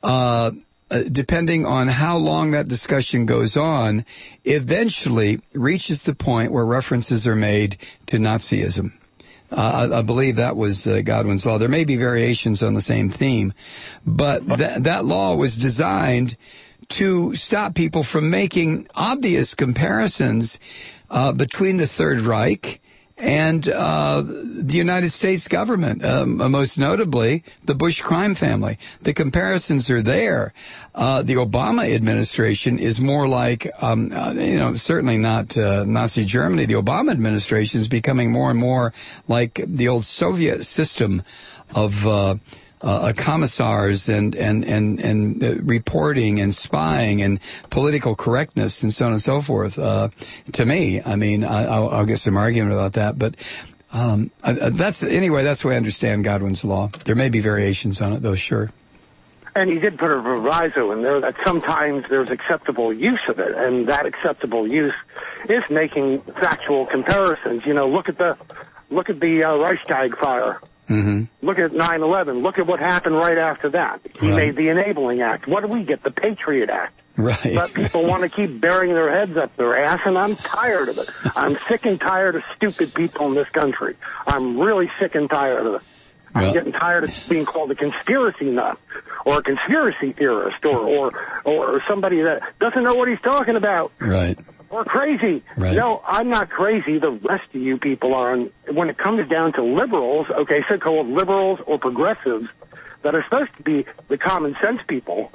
depending on how long that discussion goes on, eventually reaches the point where references are made to Nazism. I believe that was Godwin's law. There may be variations on the same theme, but that law was designed to stop people from making obvious comparisons between the Third Reich and the United States government, most notably the Bush crime family. The comparisons are there. The Obama administration is more like, certainly not Nazi Germany. The Obama administration is becoming more and more like the old Soviet system of commissars and reporting and spying and political correctness and so on and so forth. To me, I mean, I'll get some argument about that, but that's the way I understand Godwin's law. There may be variations on it, though, sure. And he did put a proviso in there that sometimes there's acceptable use of it, and that acceptable use is making factual comparisons. You know, look at the Reichstag fire. Mm-hmm. Look at 9/11. Look at what happened right after that. He made the Enabling Act. What do we get? The Patriot Act. Right. But people want to keep burying their heads up their ass, and I'm tired of it. I'm sick and tired of stupid people in this country. I'm really sick and tired of it. I'm getting tired of being called a conspiracy nut or a conspiracy theorist or somebody that doesn't know what he's talking about. Right. Or crazy. Right. No, I'm not crazy. The rest of you people are. And when it comes down to liberals, okay, so-called liberals or progressives that are supposed to be the common sense people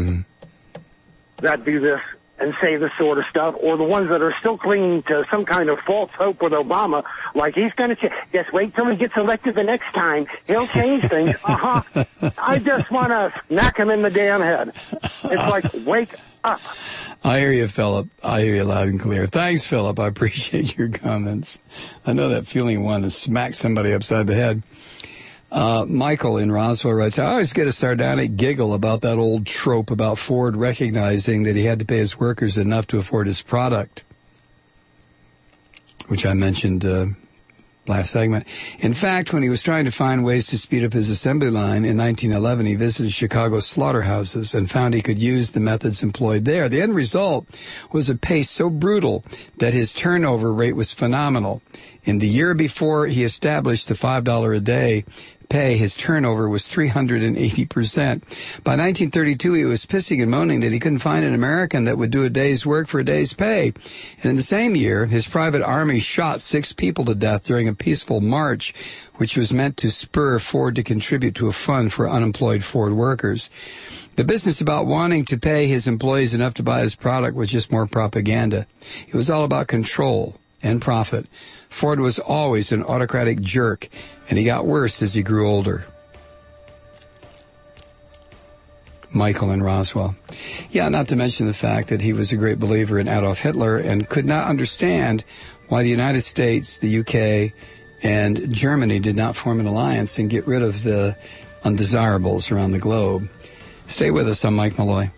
that do this and say this sort of stuff, or the ones that are still clinging to some kind of false hope with Obama, like he's going to change. Just wait till he gets elected the next time. He'll change things. I just want to smack him in the damn head. It's like, wake up. I hear you, Philip. I hear you loud and clear. Thanks, Philip. I appreciate your comments. I know that feeling of wanting to smack somebody upside the head. Michael in Roswell writes, I always get a sardonic giggle about that old trope about Ford recognizing that he had to pay his workers enough to afford his product, which I mentioned last segment. In fact, when he was trying to find ways to speed up his assembly line in 1911, he visited Chicago's slaughterhouses and found he could use the methods employed there. The end result was a pace so brutal that his turnover rate was phenomenal. In the year before he established the $5 a day pay, his turnover was 380%. By 1932, he was pissing and moaning that he couldn't find an American that would do a day's work for a day's pay. And in the same year, his private army shot 6 people to death during a peaceful march, which was meant to spur Ford to contribute to a fund for unemployed Ford workers. The business about wanting to pay his employees enough to buy his product was just more propaganda. It was all about control and profit. Ford was always an autocratic jerk, and he got worse as he grew older. Michael in Roswell. Yeah, not to mention the fact that he was a great believer in Adolf Hitler and could not understand why the United States, the UK, and Germany did not form an alliance and get rid of the undesirables around the globe. Stay with us. I'm Mike Malloy.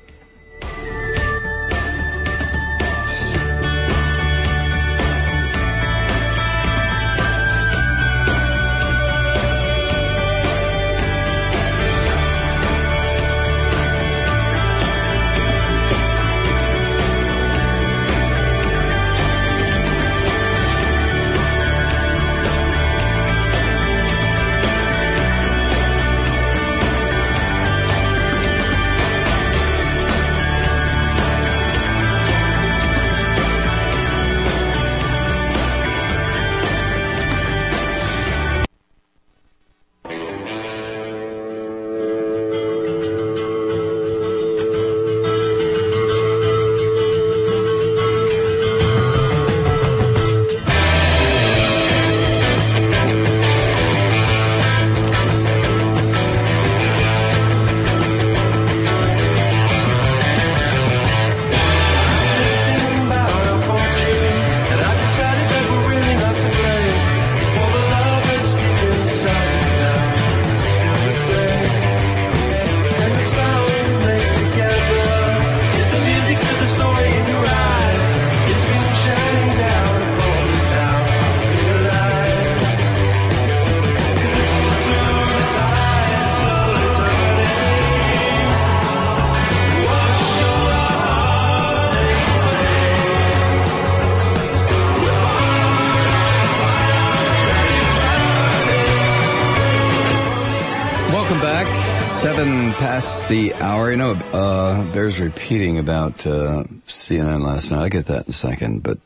11 past the hour. You know, bears repeating about CNN last night. I'll get that in a second, but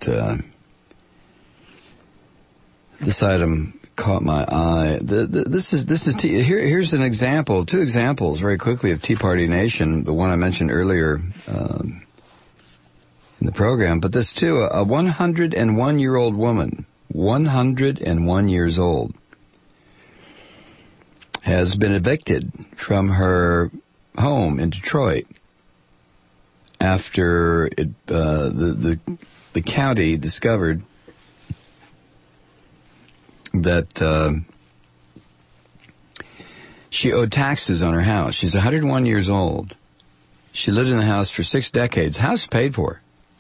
this item caught my eye. Here's an example, two examples very quickly of Tea Party Nation, the one I mentioned earlier in the program, but this too, a 101-year-old woman, 101 years old, has been evicted from her home in Detroit after the county discovered that she owed taxes on her house. She's 101 years old. She lived in the house for 6 decades. House paid for.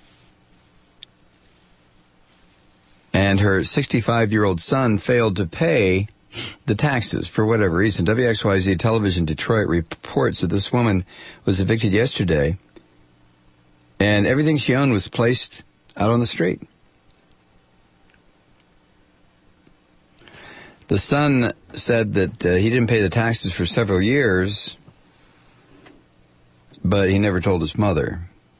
And her 65-year-old son failed to pay the taxes for whatever reason. WXYZ Television Detroit reports that this woman was evicted yesterday, and everything she owned was placed out on the street. The son said that he didn't pay the taxes for several years, but he never told his mother.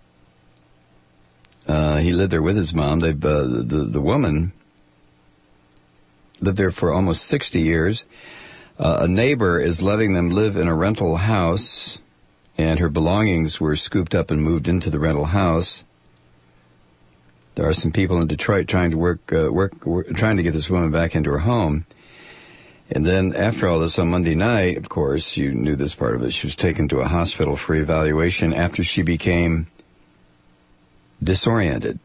He lived there with his mom. The woman lived there for almost 60 years. A neighbor is letting them live in a rental house, and her belongings were scooped up and moved into the rental house. There are some people in Detroit trying to trying to get this woman back into her home. And then after all this on Monday night, of course, you knew this part of it, she was taken to a hospital for evaluation after she became disoriented.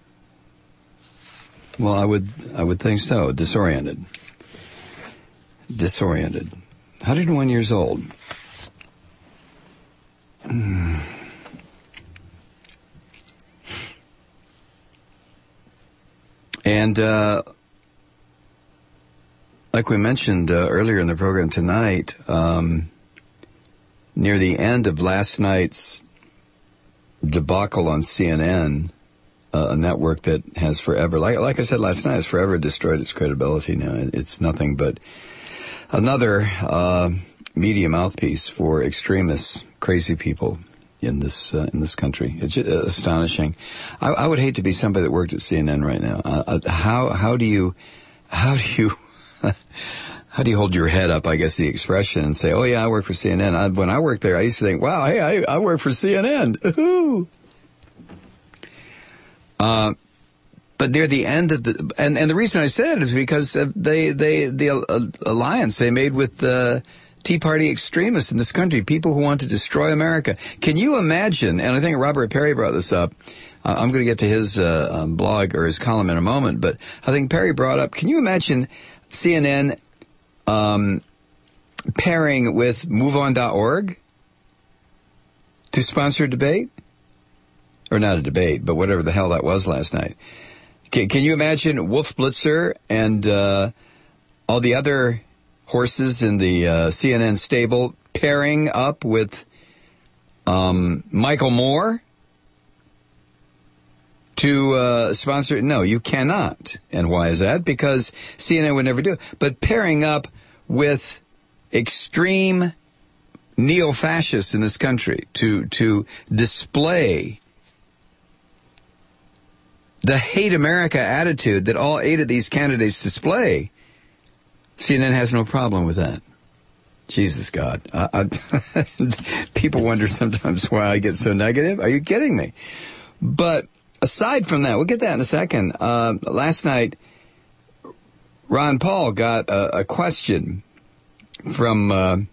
Well, I would think so. Disoriented. 101 years old. And like we mentioned earlier in the program tonight, near the end of last night's debacle on CNN, a network that has forever, like I said last night, has forever destroyed its credibility now. It's nothing but another media mouthpiece for extremists, crazy people in this country. It's just astonishing. I would hate to be somebody that worked at CNN right now. How do you hold your head up, I guess the expression, and say, oh yeah, I work for CNN. When I worked there, I used to think, wow, hey, I work for CNN. Ooh. But near the end of and the reason I said it is because the alliance they made with Tea Party extremists in this country, people who want to destroy America. Can you imagine, and I think Robert Perry brought this up, I'm going to get to his blog or his column in a moment, but I think Perry brought up, can you imagine CNN pairing with MoveOn.org to sponsor a debate? Or not a debate, but whatever the hell that was last night. Can you imagine Wolf Blitzer and all the other horses in the CNN stable pairing up with Michael Moore to sponsor? No, you cannot. And why is that? Because CNN would never do it. But pairing up with extreme neo-fascists in this country to display the hate America attitude that all 8 of these candidates display, CNN has no problem with that. Jesus God. People wonder sometimes why I get so negative. Are you kidding me? But aside from that, we'll get that in a second. Last night, Ron Paul got a question from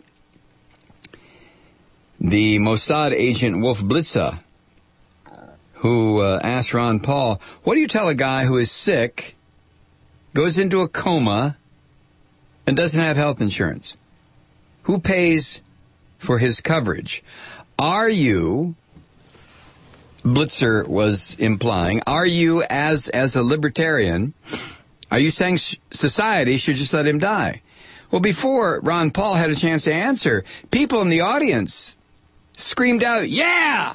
the Mossad agent Wolf Blitzer, who asked Ron Paul, what do you tell a guy who is sick, goes into a coma, and doesn't have health insurance? Who pays for his coverage? Are you, Blitzer was implying, are you, as a libertarian, are you saying society should just let him die? Well, before Ron Paul had a chance to answer, people in the audience screamed out, yeah!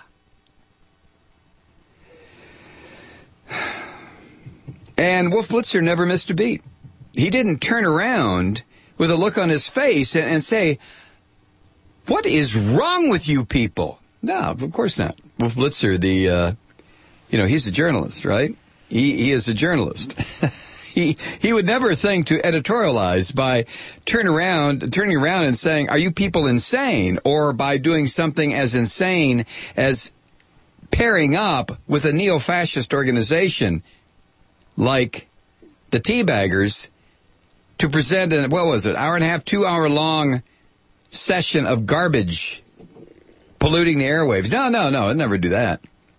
And Wolf Blitzer never missed a beat. He didn't turn around with a look on his face and say, What is wrong with you people? No, of course not. Wolf Blitzer, he's a journalist, right? He is a journalist. He would never think to editorialize by turning around and saying, are you people insane? Or by doing something as insane as pairing up with a neo-fascist organization like the Teabaggers to present an, hour and a half, 2 hour long session of garbage polluting the airwaves. No, I'd never do that.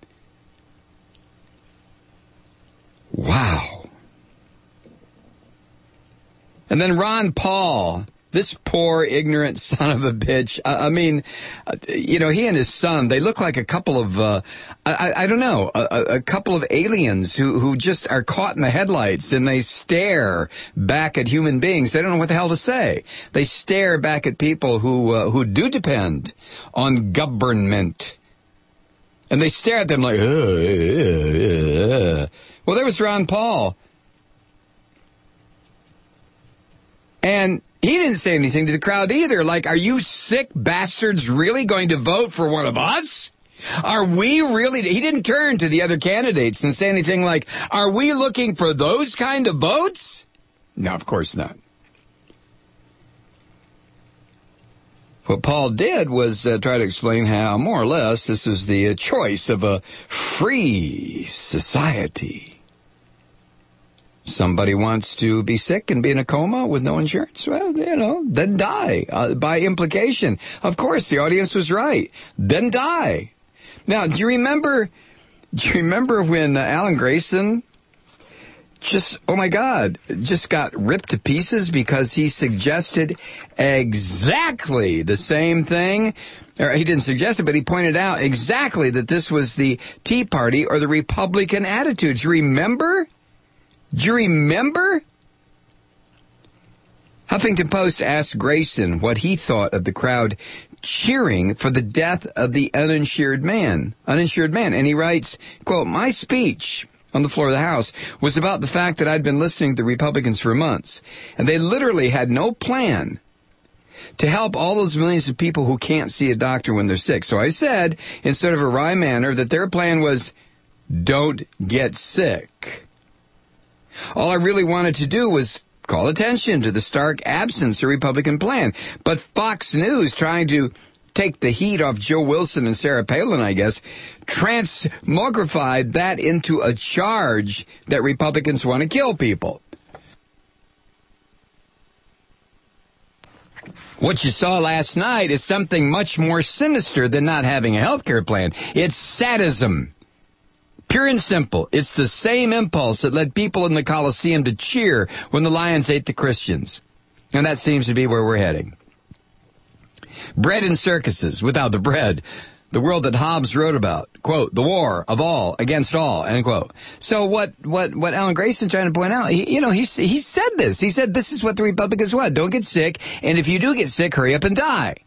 Wow. And then Ron Paul, this poor, ignorant son of a bitch. He and his son, they look like a couple of, a couple of aliens who just are caught in the headlights, and they stare back at human beings. They don't know what the hell to say. They stare back at people who do depend on government. And they stare at them like, Well, there was Ron Paul. And he didn't say anything to the crowd either. Like, are you sick bastards really going to vote for one of us? Are we really? He didn't turn to the other candidates and say anything like, are we looking for those kind of votes? No, of course not. What Paul did was try to explain how, more or less, this is the choice of a free society. Somebody wants to be sick and be in a coma with no insurance? Well, then die. By implication. Of course, the audience was right. Then die. Now, do you remember when Alan Grayson just got ripped to pieces because he suggested exactly the same thing? Or he didn't suggest it, but he pointed out exactly that this was the Tea Party or the Republican attitude. Do you remember? Do you remember? Huffington Post asked Grayson what he thought of the crowd cheering for the death of the uninsured man. And he writes, quote, my speech on the floor of the House was about the fact that I'd been listening to the Republicans for months, and they literally had no plan to help all those millions of people who can't see a doctor when they're sick. So I said, in sort of a wry manner, that their plan was, don't get sick. All I really wanted to do was call attention to the stark absence of Republican plan. But Fox News, trying to take the heat off Joe Wilson and Sarah Palin, I guess, transmogrified that into a charge that Republicans want to kill people. What you saw last night is something much more sinister than not having a health care plan. It's sadism. Pure and simple. It's the same impulse that led people in the Colosseum to cheer when the lions ate the Christians. And that seems to be where we're heading. Bread and circuses without the bread. The world that Hobbes wrote about. Quote, the war of all against all, end quote. So what Alan Grayson's trying to point out, he said this. He said this is what the Republicans want. Don't get sick, and if you do get sick, hurry up and die.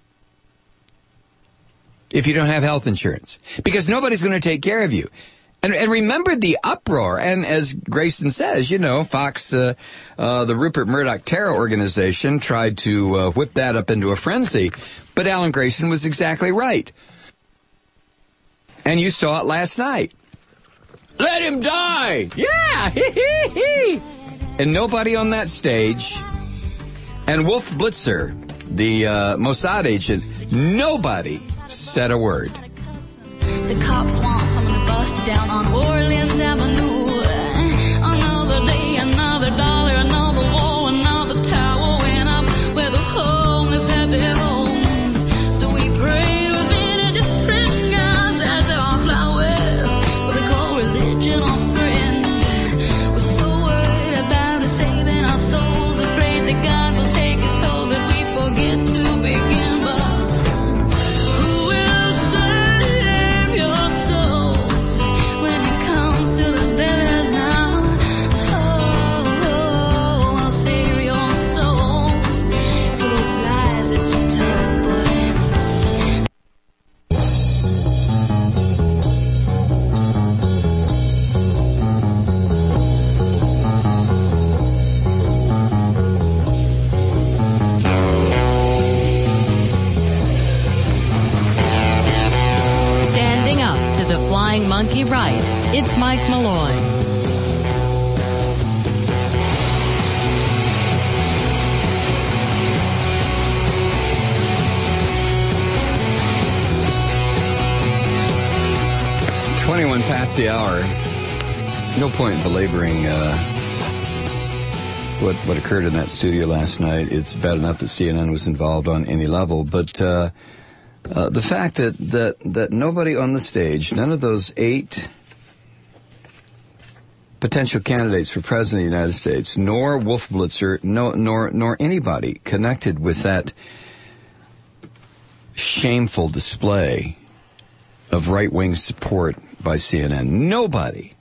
If you don't have health insurance. Because nobody's going to take care of you. And remember the uproar. And as Grayson says, Fox, the Rupert Murdoch terror organization, tried to whip that up into a frenzy. But Alan Grayson was exactly right. And you saw it last night. Let him die! Yeah! And nobody on that stage. And Wolf Blitzer, the Mossad agent, nobody said a word. The cops want someone to bust down on Orleans Avenue. Another day, another dollar, another wall, another tower went up where the homeless had their homes. So we prayed with many different gods as there are flowers, what they call religion or friend. We're so worried about saving our souls, afraid that God will take us toll, that we forget to begin. There It's Mike Malloy. Past the hour. No point in belaboring what occurred in that studio last night. It's bad enough that CNN was involved on any level, but the fact that nobody on the stage, none of those 8 potential candidates for president of the United States, nor Wolf Blitzer, nor anybody connected with that shameful display of right-wing support by CNN. Nobody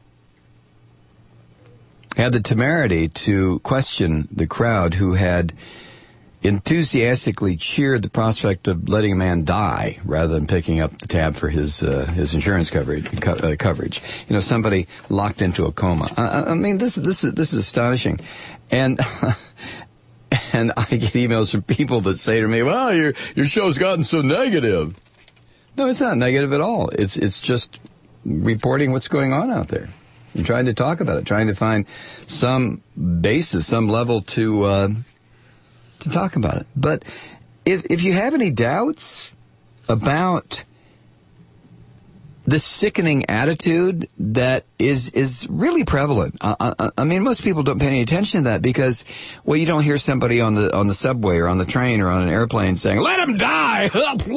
had the temerity to question the crowd who had enthusiastically cheered the prospect of letting a man die rather than picking up the tab for his insurance coverage. You know, somebody locked into a coma. I mean, this is astonishing, and and I get emails from people that say to me, "Well, your show's gotten so negative." No, it's not negative at all. It's just reporting what's going on out there and trying to talk about it, trying to find some basis, some level to talk about it. But if you have any doubts about the sickening attitude that is really prevalent, I mean, most people don't pay any attention to that because, well, you don't hear somebody on the subway or on the train or on an airplane saying, "Let him die!"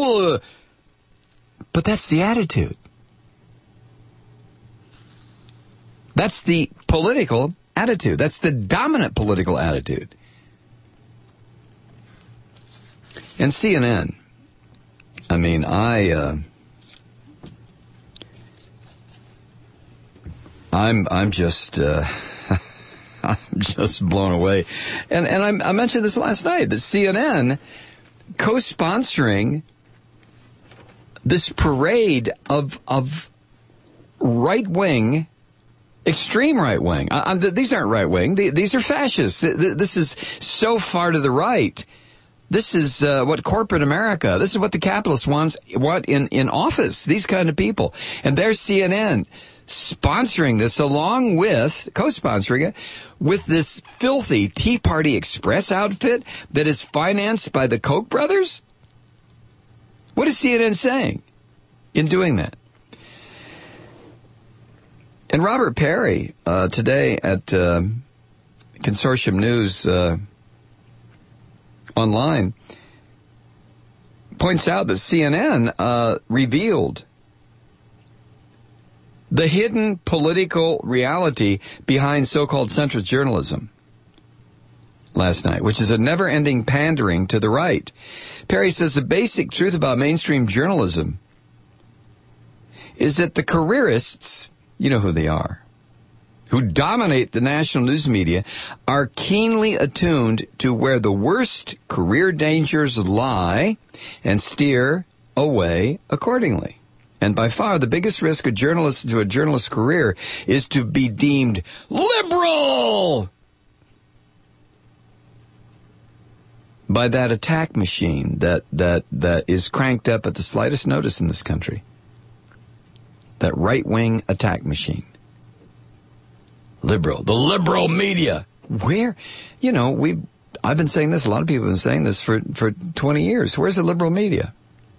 But that's the attitude. That's the political attitude. That's the dominant political attitude. And CNN, I mean, I'm just I'm just blown away. And I mentioned this last night, that CNN co-sponsoring this parade of right-wing, extreme right-wing. These aren't right-wing. These are fascists. This is so far to the right. This is what corporate America, this is what the capitalists want in office, these kind of people. And there's CNN sponsoring this along with, co-sponsoring it, with this filthy Tea Party Express outfit that is financed by the Koch brothers? What is CNN saying in doing that? And Robert Perry, today at Consortium News online, points out that CNN revealed the hidden political reality behind so-called centrist journalism last night, which is a never-ending pandering to the right. Perry says the basic truth about mainstream journalism is that the careerists, you know who they are, who dominate the national news media, are keenly attuned to where the worst career dangers lie and steer away accordingly. And by far, the biggest risk to a journalist's career is to be deemed liberal by that attack machine that is cranked up at the slightest notice in this country. That right-wing attack machine. Liberal. The liberal media. Where? You know, I've been saying this, a lot of people have been saying this for 20 years. Where's the liberal media?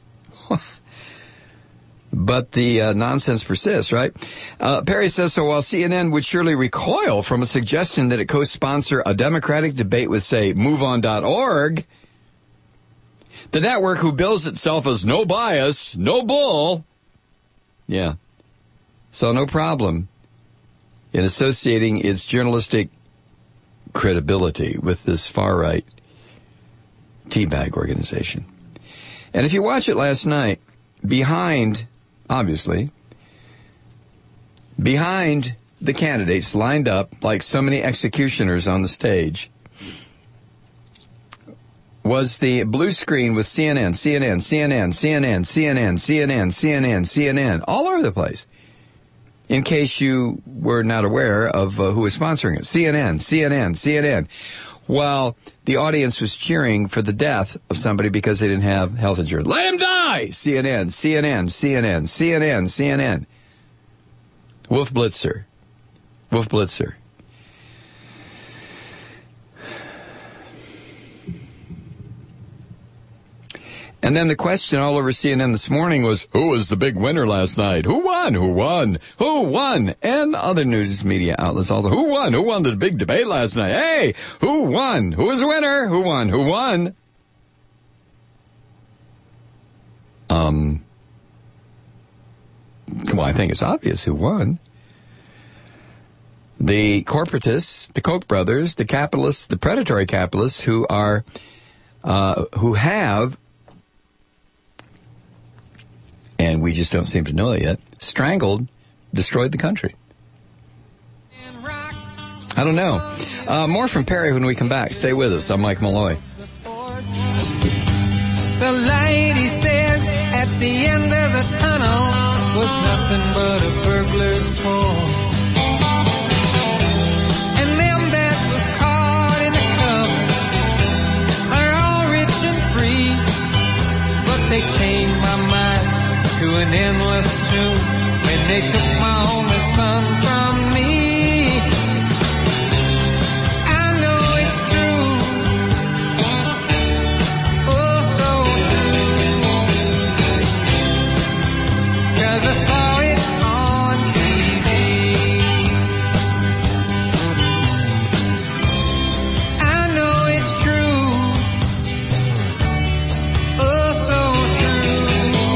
But the nonsense persists, right? Perry says, so while CNN would surely recoil from a suggestion that it co-sponsor a democratic debate with, say, MoveOn.org, the network, who bills itself as no bias, no bull, yeah, saw no problem in associating its journalistic credibility with this far-right teabag organization. And if you watch it last night, behind the candidates lined up like so many executioners on the stage was the blue screen with CNN, all over the place. In case you were not aware of who was sponsoring it. CNN. While the audience was cheering for the death of somebody because they didn't have health insurance. Let him die! CNN. Wolf Blitzer. Wolf Blitzer. And then the question all over CNN this morning was, who was the big winner last night? Who won? Who won? Who won? And other news media outlets also, who won? Who won the big debate last night? Hey, who won? Who was the winner? Who won? Who won? Well, I think it's obvious who won. The corporatists, the Koch brothers, the capitalists, the predatory capitalists who are, who have, and we just don't seem to know it yet, strangled, destroyed the country. I don't know. More from Perry when we come back. Stay with us. I'm Mike Malloy. The light, he says, at the end of the tunnel was nothing but a burglar's toy. And them that was caught in the cover are all rich and free, but they changed my mind to an endless tune when they took my only son from me. I know it's true. Oh, so true. 'Cause I saw it on TV. I know it's true. Oh, so true.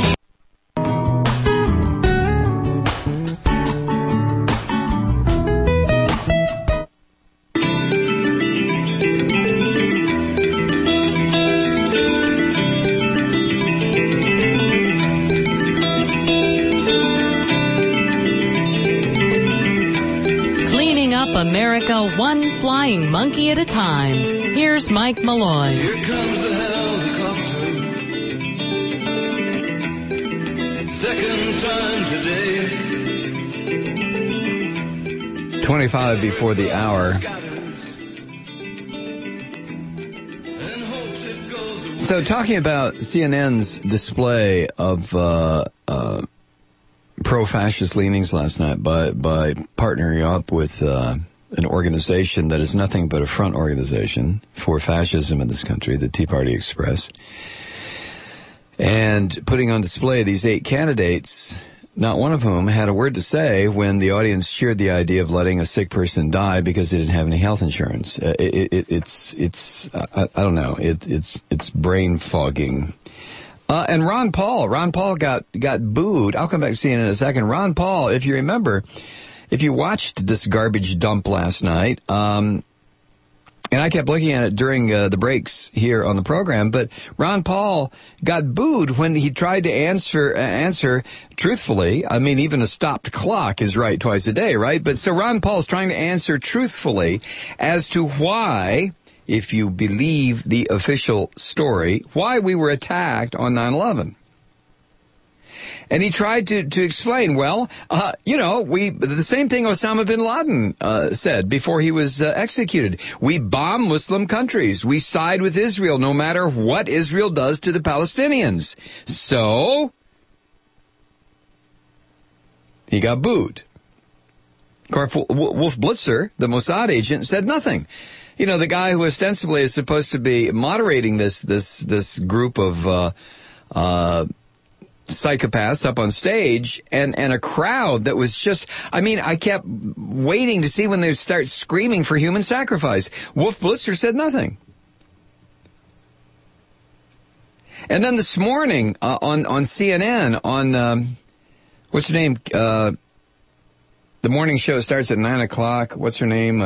Cleaning up America one flying monkey at a time. Here's Mike Malloy. Here comes the helicopter. Second time today. 25 before the hour. So talking about CNN's display of pro-fascist leanings last night by partnering up with an organization that is nothing but a front organization for fascism in this country, the Tea Party Express, and putting on display these 8 candidates, not one of whom had a word to say when the audience cheered the idea of letting a sick person die because they didn't have any health insurance. It's I don't know. It's brain fogging. And Ron Paul got booed. I'll come back to CNN in a second. Ron Paul, if you remember, if you watched this garbage dump last night, and I kept looking at it during the breaks here on the program, but Ron Paul got booed when he tried to answer truthfully. I mean, even a stopped clock is right twice a day, right? But so Ron Paul's trying to answer truthfully as to why, if you believe the official story, why we were attacked on 9/11. And he tried to explain, well, the same thing Osama bin Laden said before he was executed. We bomb Muslim countries. We side with Israel no matter what Israel does to the Palestinians. So he got booed. Of course, Wolf Blitzer, the Mossad agent, said nothing. You know, the guy who ostensibly is supposed to be moderating this group of psychopaths up on stage and a crowd that was just, I mean, I kept waiting to see when they start screaming for human sacrifice. Wolf Blitzer said nothing. And then this morning on CNN, on what's her name? The morning show starts at 9 o'clock. What's her name?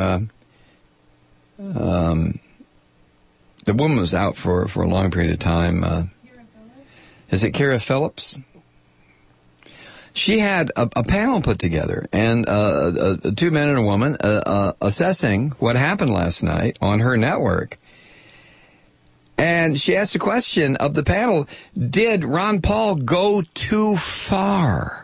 The woman was out for a long period of time. Is it Kara Phillips? She had a panel put together, and 2 men and a woman assessing what happened last night on her network. And she asked the question of the panel, did Ron Paul go too far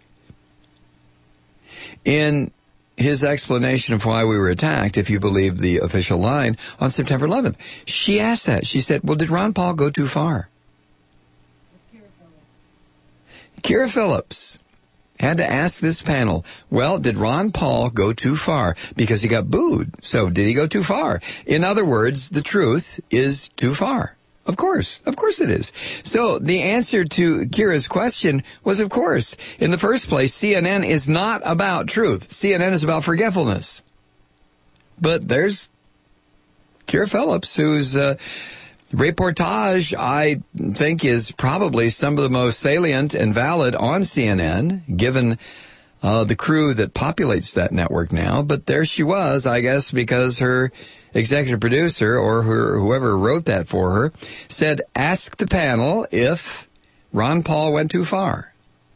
in his explanation of why we were attacked, if you believe the official line, on September 11th? She asked that. She said, well, did Ron Paul go too far? Kara Phillips. had to ask this panel, well, did Ron Paul go too far? Because he got booed. So did he go too far? In other words, the truth is too far. Of course it is. So the answer to Kira's question was, of course. In the first place, CNN is not about truth. CNN is about forgetfulness. But there's Kira Phillips, whose reportage, I think, is probably some of the most salient and valid on CNN, given the crew that populates that network now. But there she was, I guess, because her executive producer, or whoever wrote that for her, said, ask the panel if Ron Paul went too far.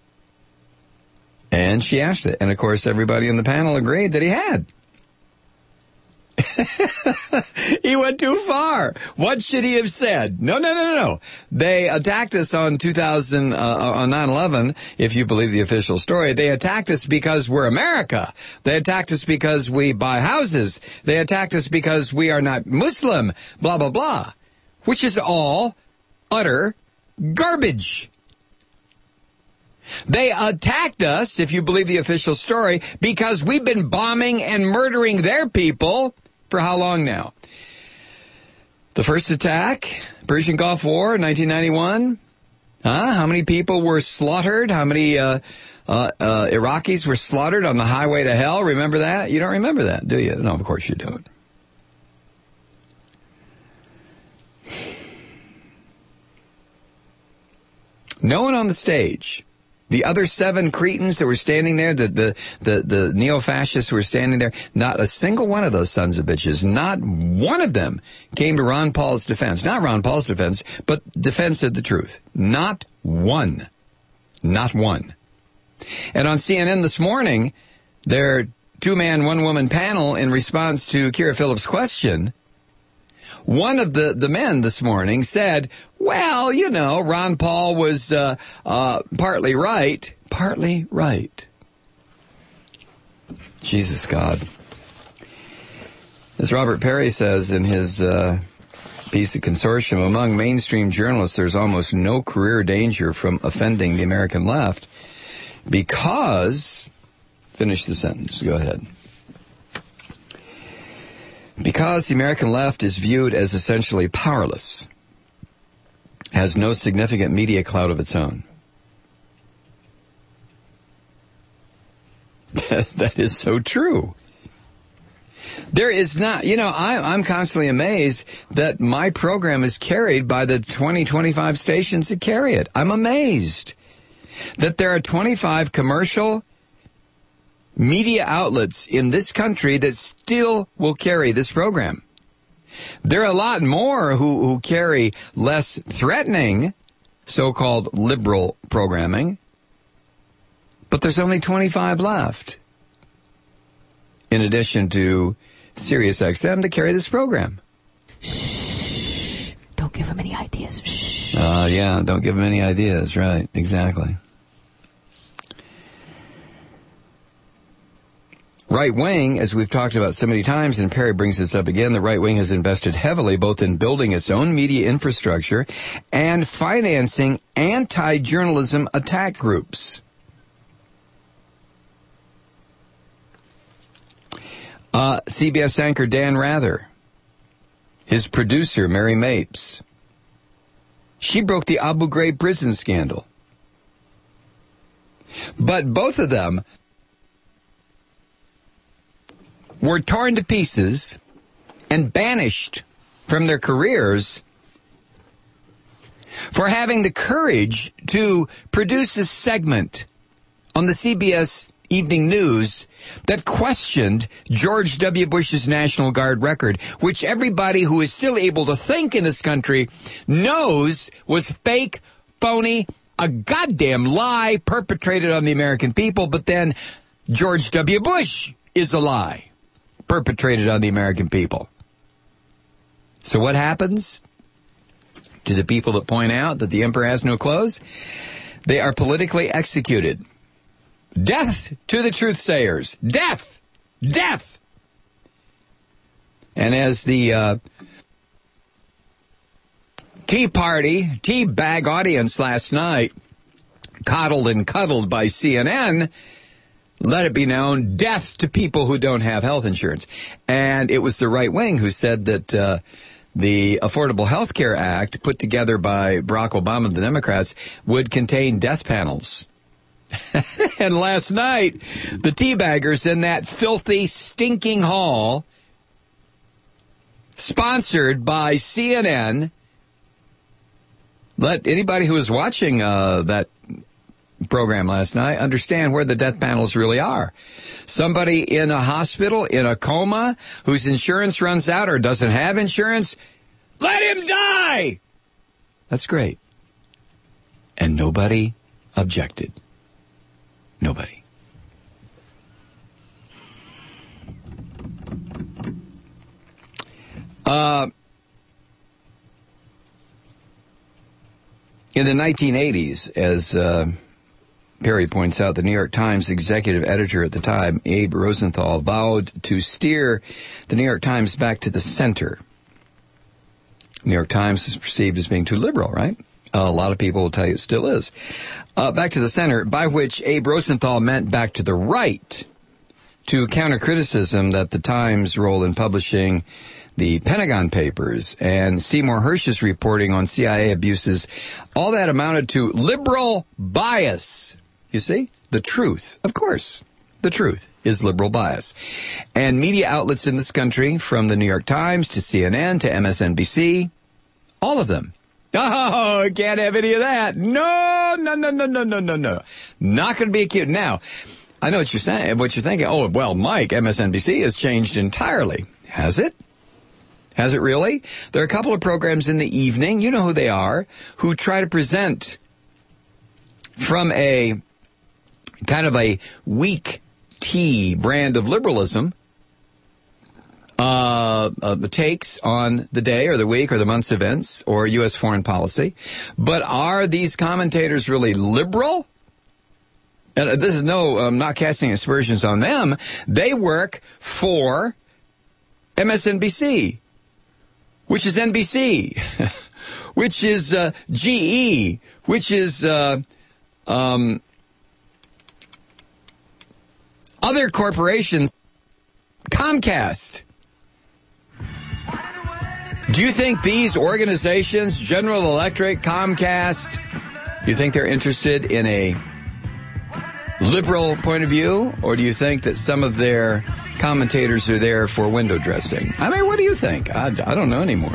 And she asked it. And, of course, everybody in the panel agreed that he had. He went too far. What should he have said? No. They attacked us on 9/11, if you believe the official story. They attacked us because we're America. They attacked us because we buy houses. They attacked us because we are not Muslim, blah, blah, blah, which is all utter garbage. They attacked us, if you believe the official story, because we've been bombing and murdering their people for how long now? The first attack, Persian Gulf War, 1991. How many people were slaughtered? How many Iraqis were slaughtered on the highway to hell? Remember that? You don't remember that, do you? No, of course you don't. No one on the stage. The other 7 cretins that were standing there, the neo-fascists who were standing there, not a single one of those sons of bitches, not one of them came to Ron Paul's defense. Not Ron Paul's defense, but defense of the truth. Not one. Not one. And on CNN this morning, their 2-man, 1-woman panel in response to Kira Phillips' question, one of the men this morning said, well, you know, Ron Paul was partly right. Partly right. Jesus God. As Robert Perry says in his piece of Consortium, among mainstream journalists, there's almost no career danger from offending the American left because... Finish the sentence. Go ahead. Because the American left is viewed as essentially powerless, has no significant media clout of its own. That is so true. There is not, you know, I'm constantly amazed that my program is carried by the 25 stations that carry it. I'm amazed that there are 25 commercial media outlets in this country that still will carry this program. There are a lot more who carry less threatening so-called liberal programming, but there's only 25 left, in addition to Sirius XM, to carry this program. Shh. Don't give them any ideas. Shh. Yeah, don't give them any ideas. Right, exactly. Right wing, as we've talked about so many times, and Perry brings this up again, the right wing has invested heavily both in building its own media infrastructure and financing anti-journalism attack groups. CBS anchor Dan Rather, his producer Mary Mapes, she broke the Abu Ghraib prison scandal. But both of them were torn to pieces and banished from their careers for having the courage to produce a segment on the CBS Evening News that questioned George W. Bush's National Guard record, which everybody who is still able to think in this country knows was fake, phony, a goddamn lie perpetrated on the American people, but then George W. Bush is a lie perpetrated on the American people. So what happens to the people that point out that the emperor has no clothes? They are politically executed. Death to the truth sayers. Death! Death! And as the Tea Party, tea bag audience last night coddled and cuddled by CNN, let it be known, death to people who don't have health insurance. And it was the right wing who said that the Affordable Health Care Act, put together by Barack Obama and the Democrats, would contain death panels. And last night, the teabaggers in that filthy, stinking hall, sponsored by CNN, let anybody who was watching that program last night understand where the death panels really are. Somebody in a hospital, in a coma, whose insurance runs out or doesn't have insurance, let him die! That's great. And nobody objected. Nobody. In the 1980s, as Perry points out, the New York Times executive editor at the time, Abe Rosenthal, vowed to steer the New York Times back to the center. New York Times is perceived as being too liberal, right? A lot of people will tell you it still is. Back to the center, by which Abe Rosenthal meant back to the right, to counter criticism that the Times' role in publishing the Pentagon Papers and Seymour Hersh's reporting on CIA abuses, all that amounted to liberal bias. You see? The truth, of course. The truth is liberal bias. And media outlets in this country, from the New York Times to CNN to MSNBC, all of them. Oh, can't have any of that. No. Not going to be accused. Now, I know what you're saying, what you're thinking. Oh, well, Mike, MSNBC has changed entirely. Has it? Has it really? There are a couple of programs in the evening, you know who they are, who try to present from a kind of a weak tea brand of liberalism, the takes on the day or the week or the month's events or U.S. foreign policy. But are these commentators really liberal? And this is not casting aspersions on them. They work for MSNBC, which is NBC, which is GE, which is other corporations, Comcast. Do you think these organizations, General Electric, Comcast, do you think they're interested in a liberal point of view? Or do you think that some of their commentators are there for window dressing? I mean, what do you think? I don't know anymore.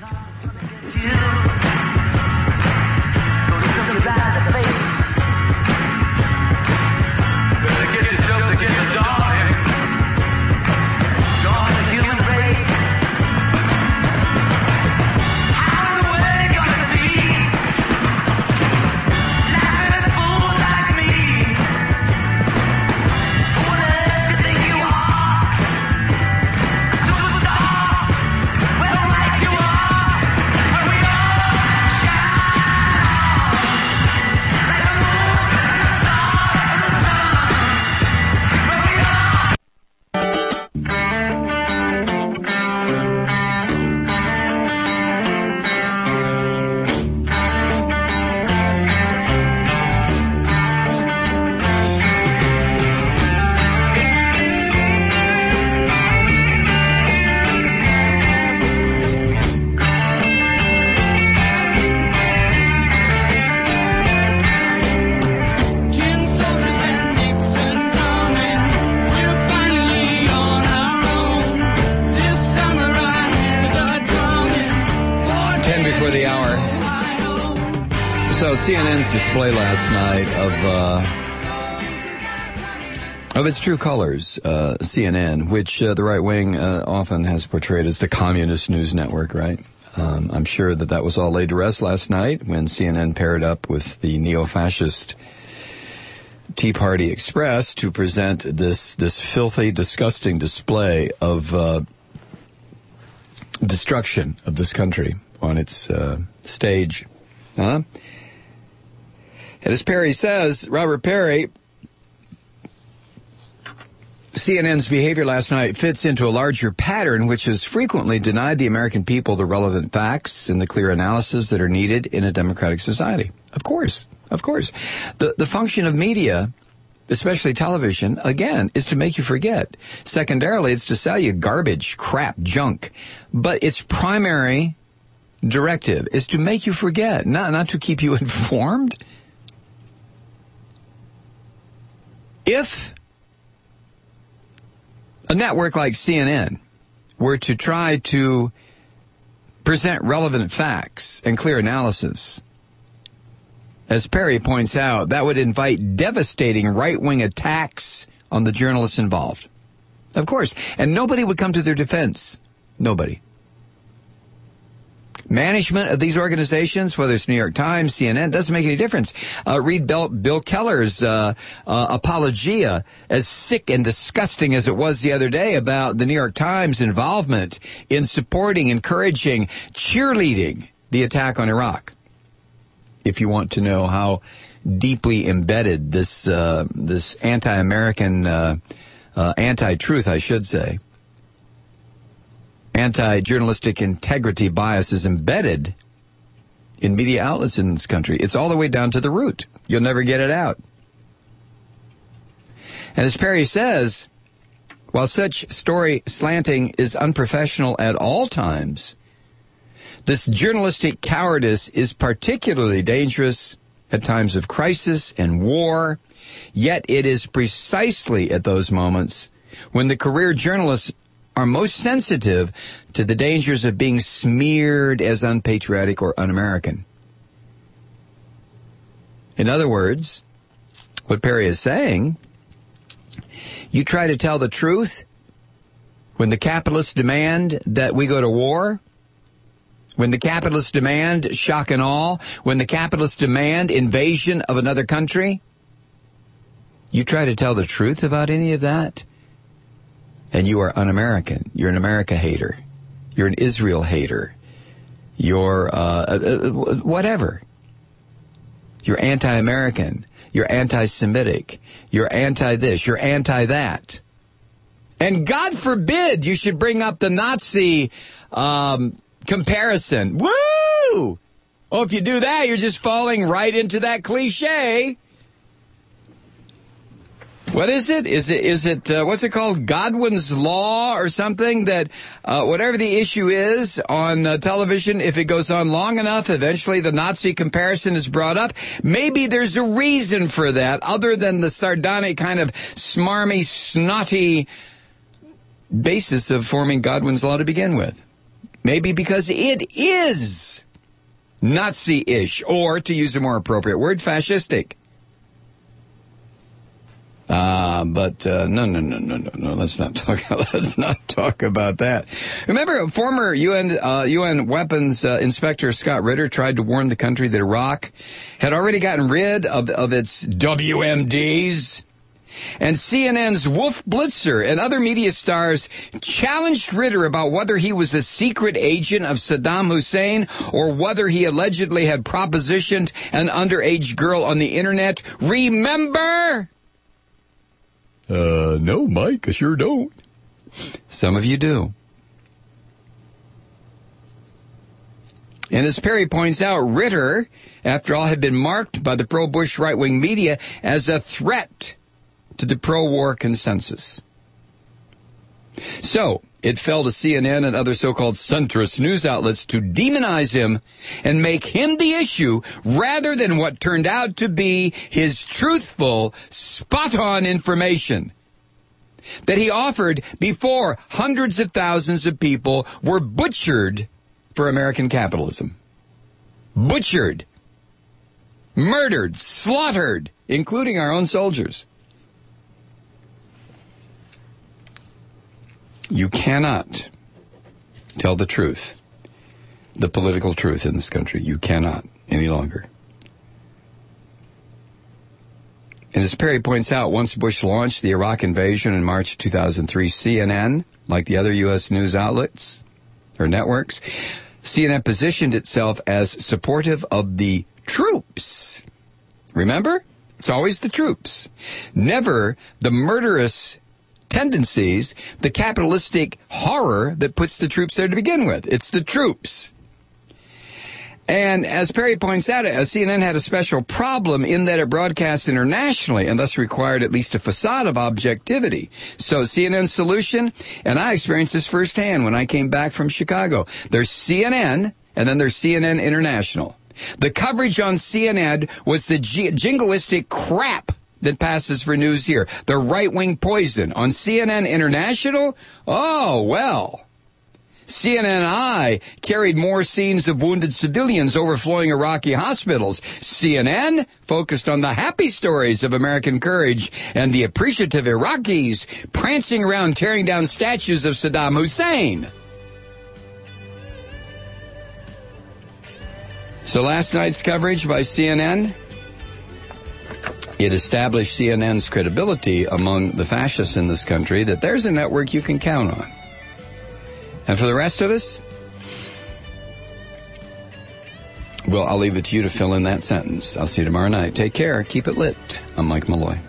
CNN's display last night of its true colors, CNN, which the right wing often has portrayed as the communist news network, right? I'm sure that was all laid to rest last night when CNN paired up with the neo-fascist Tea Party Express to present this filthy, disgusting display of destruction of this country on its stage. Huh? And as Perry says, Robert Perry, CNN's behavior last night fits into a larger pattern which has frequently denied the American people the relevant facts and the clear analysis that are needed in a democratic society. Of course. Of course. The function of media, especially television, again, is to make you forget. Secondarily, it's to sell you garbage, crap, junk. But its primary directive is to make you forget, not to keep you informed. If a network like CNN were to try to present relevant facts and clear analysis, as Perry points out, that would invite devastating right-wing attacks on the journalists involved. Of course. And nobody would come to their defense. Nobody. Management of these organizations, whether it's New York Times, CNN, doesn't make any difference. Read Bill Keller's apologia, as sick and disgusting as it was the other day, about the New York Times' involvement in supporting, encouraging, cheerleading the attack on Iraq. If you want to know how deeply embedded this anti-American, anti-truth, I should say, anti-journalistic integrity bias is embedded in media outlets in this country. It's all the way down to the root. You'll never get it out. And as Perry says, while such story slanting is unprofessional at all times, this journalistic cowardice is particularly dangerous at times of crisis and war, yet it is precisely at those moments when the career journalists are most sensitive to the dangers of being smeared as unpatriotic or un-American. In other words, what Perry is saying, you try to tell the truth when the capitalists demand that we go to war, when the capitalists demand shock and awe, when the capitalists demand invasion of another country, you try to tell the truth about any of that, and you are un-American. You're an America hater. You're an Israel hater. You're whatever. You're anti-American. You're anti-Semitic. You're anti-this. You're anti-that. And God forbid you should bring up the Nazi comparison. Woo! Oh, if you do that, you're just falling right into that cliche. What is it? Is it what's it called? Godwin's Law or something? That whatever the issue is on television, if it goes on long enough, eventually the Nazi comparison is brought up. Maybe there's a reason for that, other than the sardonic kind of smarmy, snotty basis of forming Godwin's Law to begin with. Maybe because it is Nazi-ish, or, to use a more appropriate word, fascistic. No. Let's not talk about that. Remember, former UN weapons inspector Scott Ritter tried to warn the country that Iraq had already gotten rid of its WMDs. And CNN's Wolf Blitzer and other media stars challenged Ritter about whether he was a secret agent of Saddam Hussein or whether he allegedly had propositioned an underage girl on the internet. Remember? No, Mike, I sure don't. Some of you do. And as Perry points out, Ritter, after all, had been marked by the pro-Bush right-wing media as a threat to the pro-war consensus. So, it fell to CNN and other so-called centrist news outlets to demonize him and make him the issue rather than what turned out to be his truthful, spot-on information that he offered before hundreds of thousands of people were butchered for American capitalism. Butchered. Murdered. Slaughtered. Including our own soldiers. You cannot tell the truth, the political truth in this country. You cannot any longer. And as Perry points out, once Bush launched the Iraq invasion in March 2003, CNN, like the other U.S. news outlets or networks, CNN positioned itself as supportive of the troops. Remember? It's always the troops. Never the murderous tendencies, the capitalistic horror that puts the troops there to begin with. It's the troops. And as Perry points out, CNN had a special problem in that it broadcast internationally and thus required at least a facade of objectivity. So CNN's solution, and I experienced this firsthand when I came back from Chicago. There's CNN, and then there's CNN International. The coverage on CNN was the jingoistic crap that passes for news here. The right-wing poison. On CNN International, oh, well. CNN-I carried more scenes of wounded civilians overflowing Iraqi hospitals. CNN focused on the happy stories of American courage and the appreciative Iraqis prancing around tearing down statues of Saddam Hussein. So last night's coverage by CNN, it established CNN's credibility among the fascists in this country that there's a network you can count on. And for the rest of us, well, I'll leave it to you to fill in that sentence. I'll see you tomorrow night. Take care. Keep it lit. I'm Mike Malloy.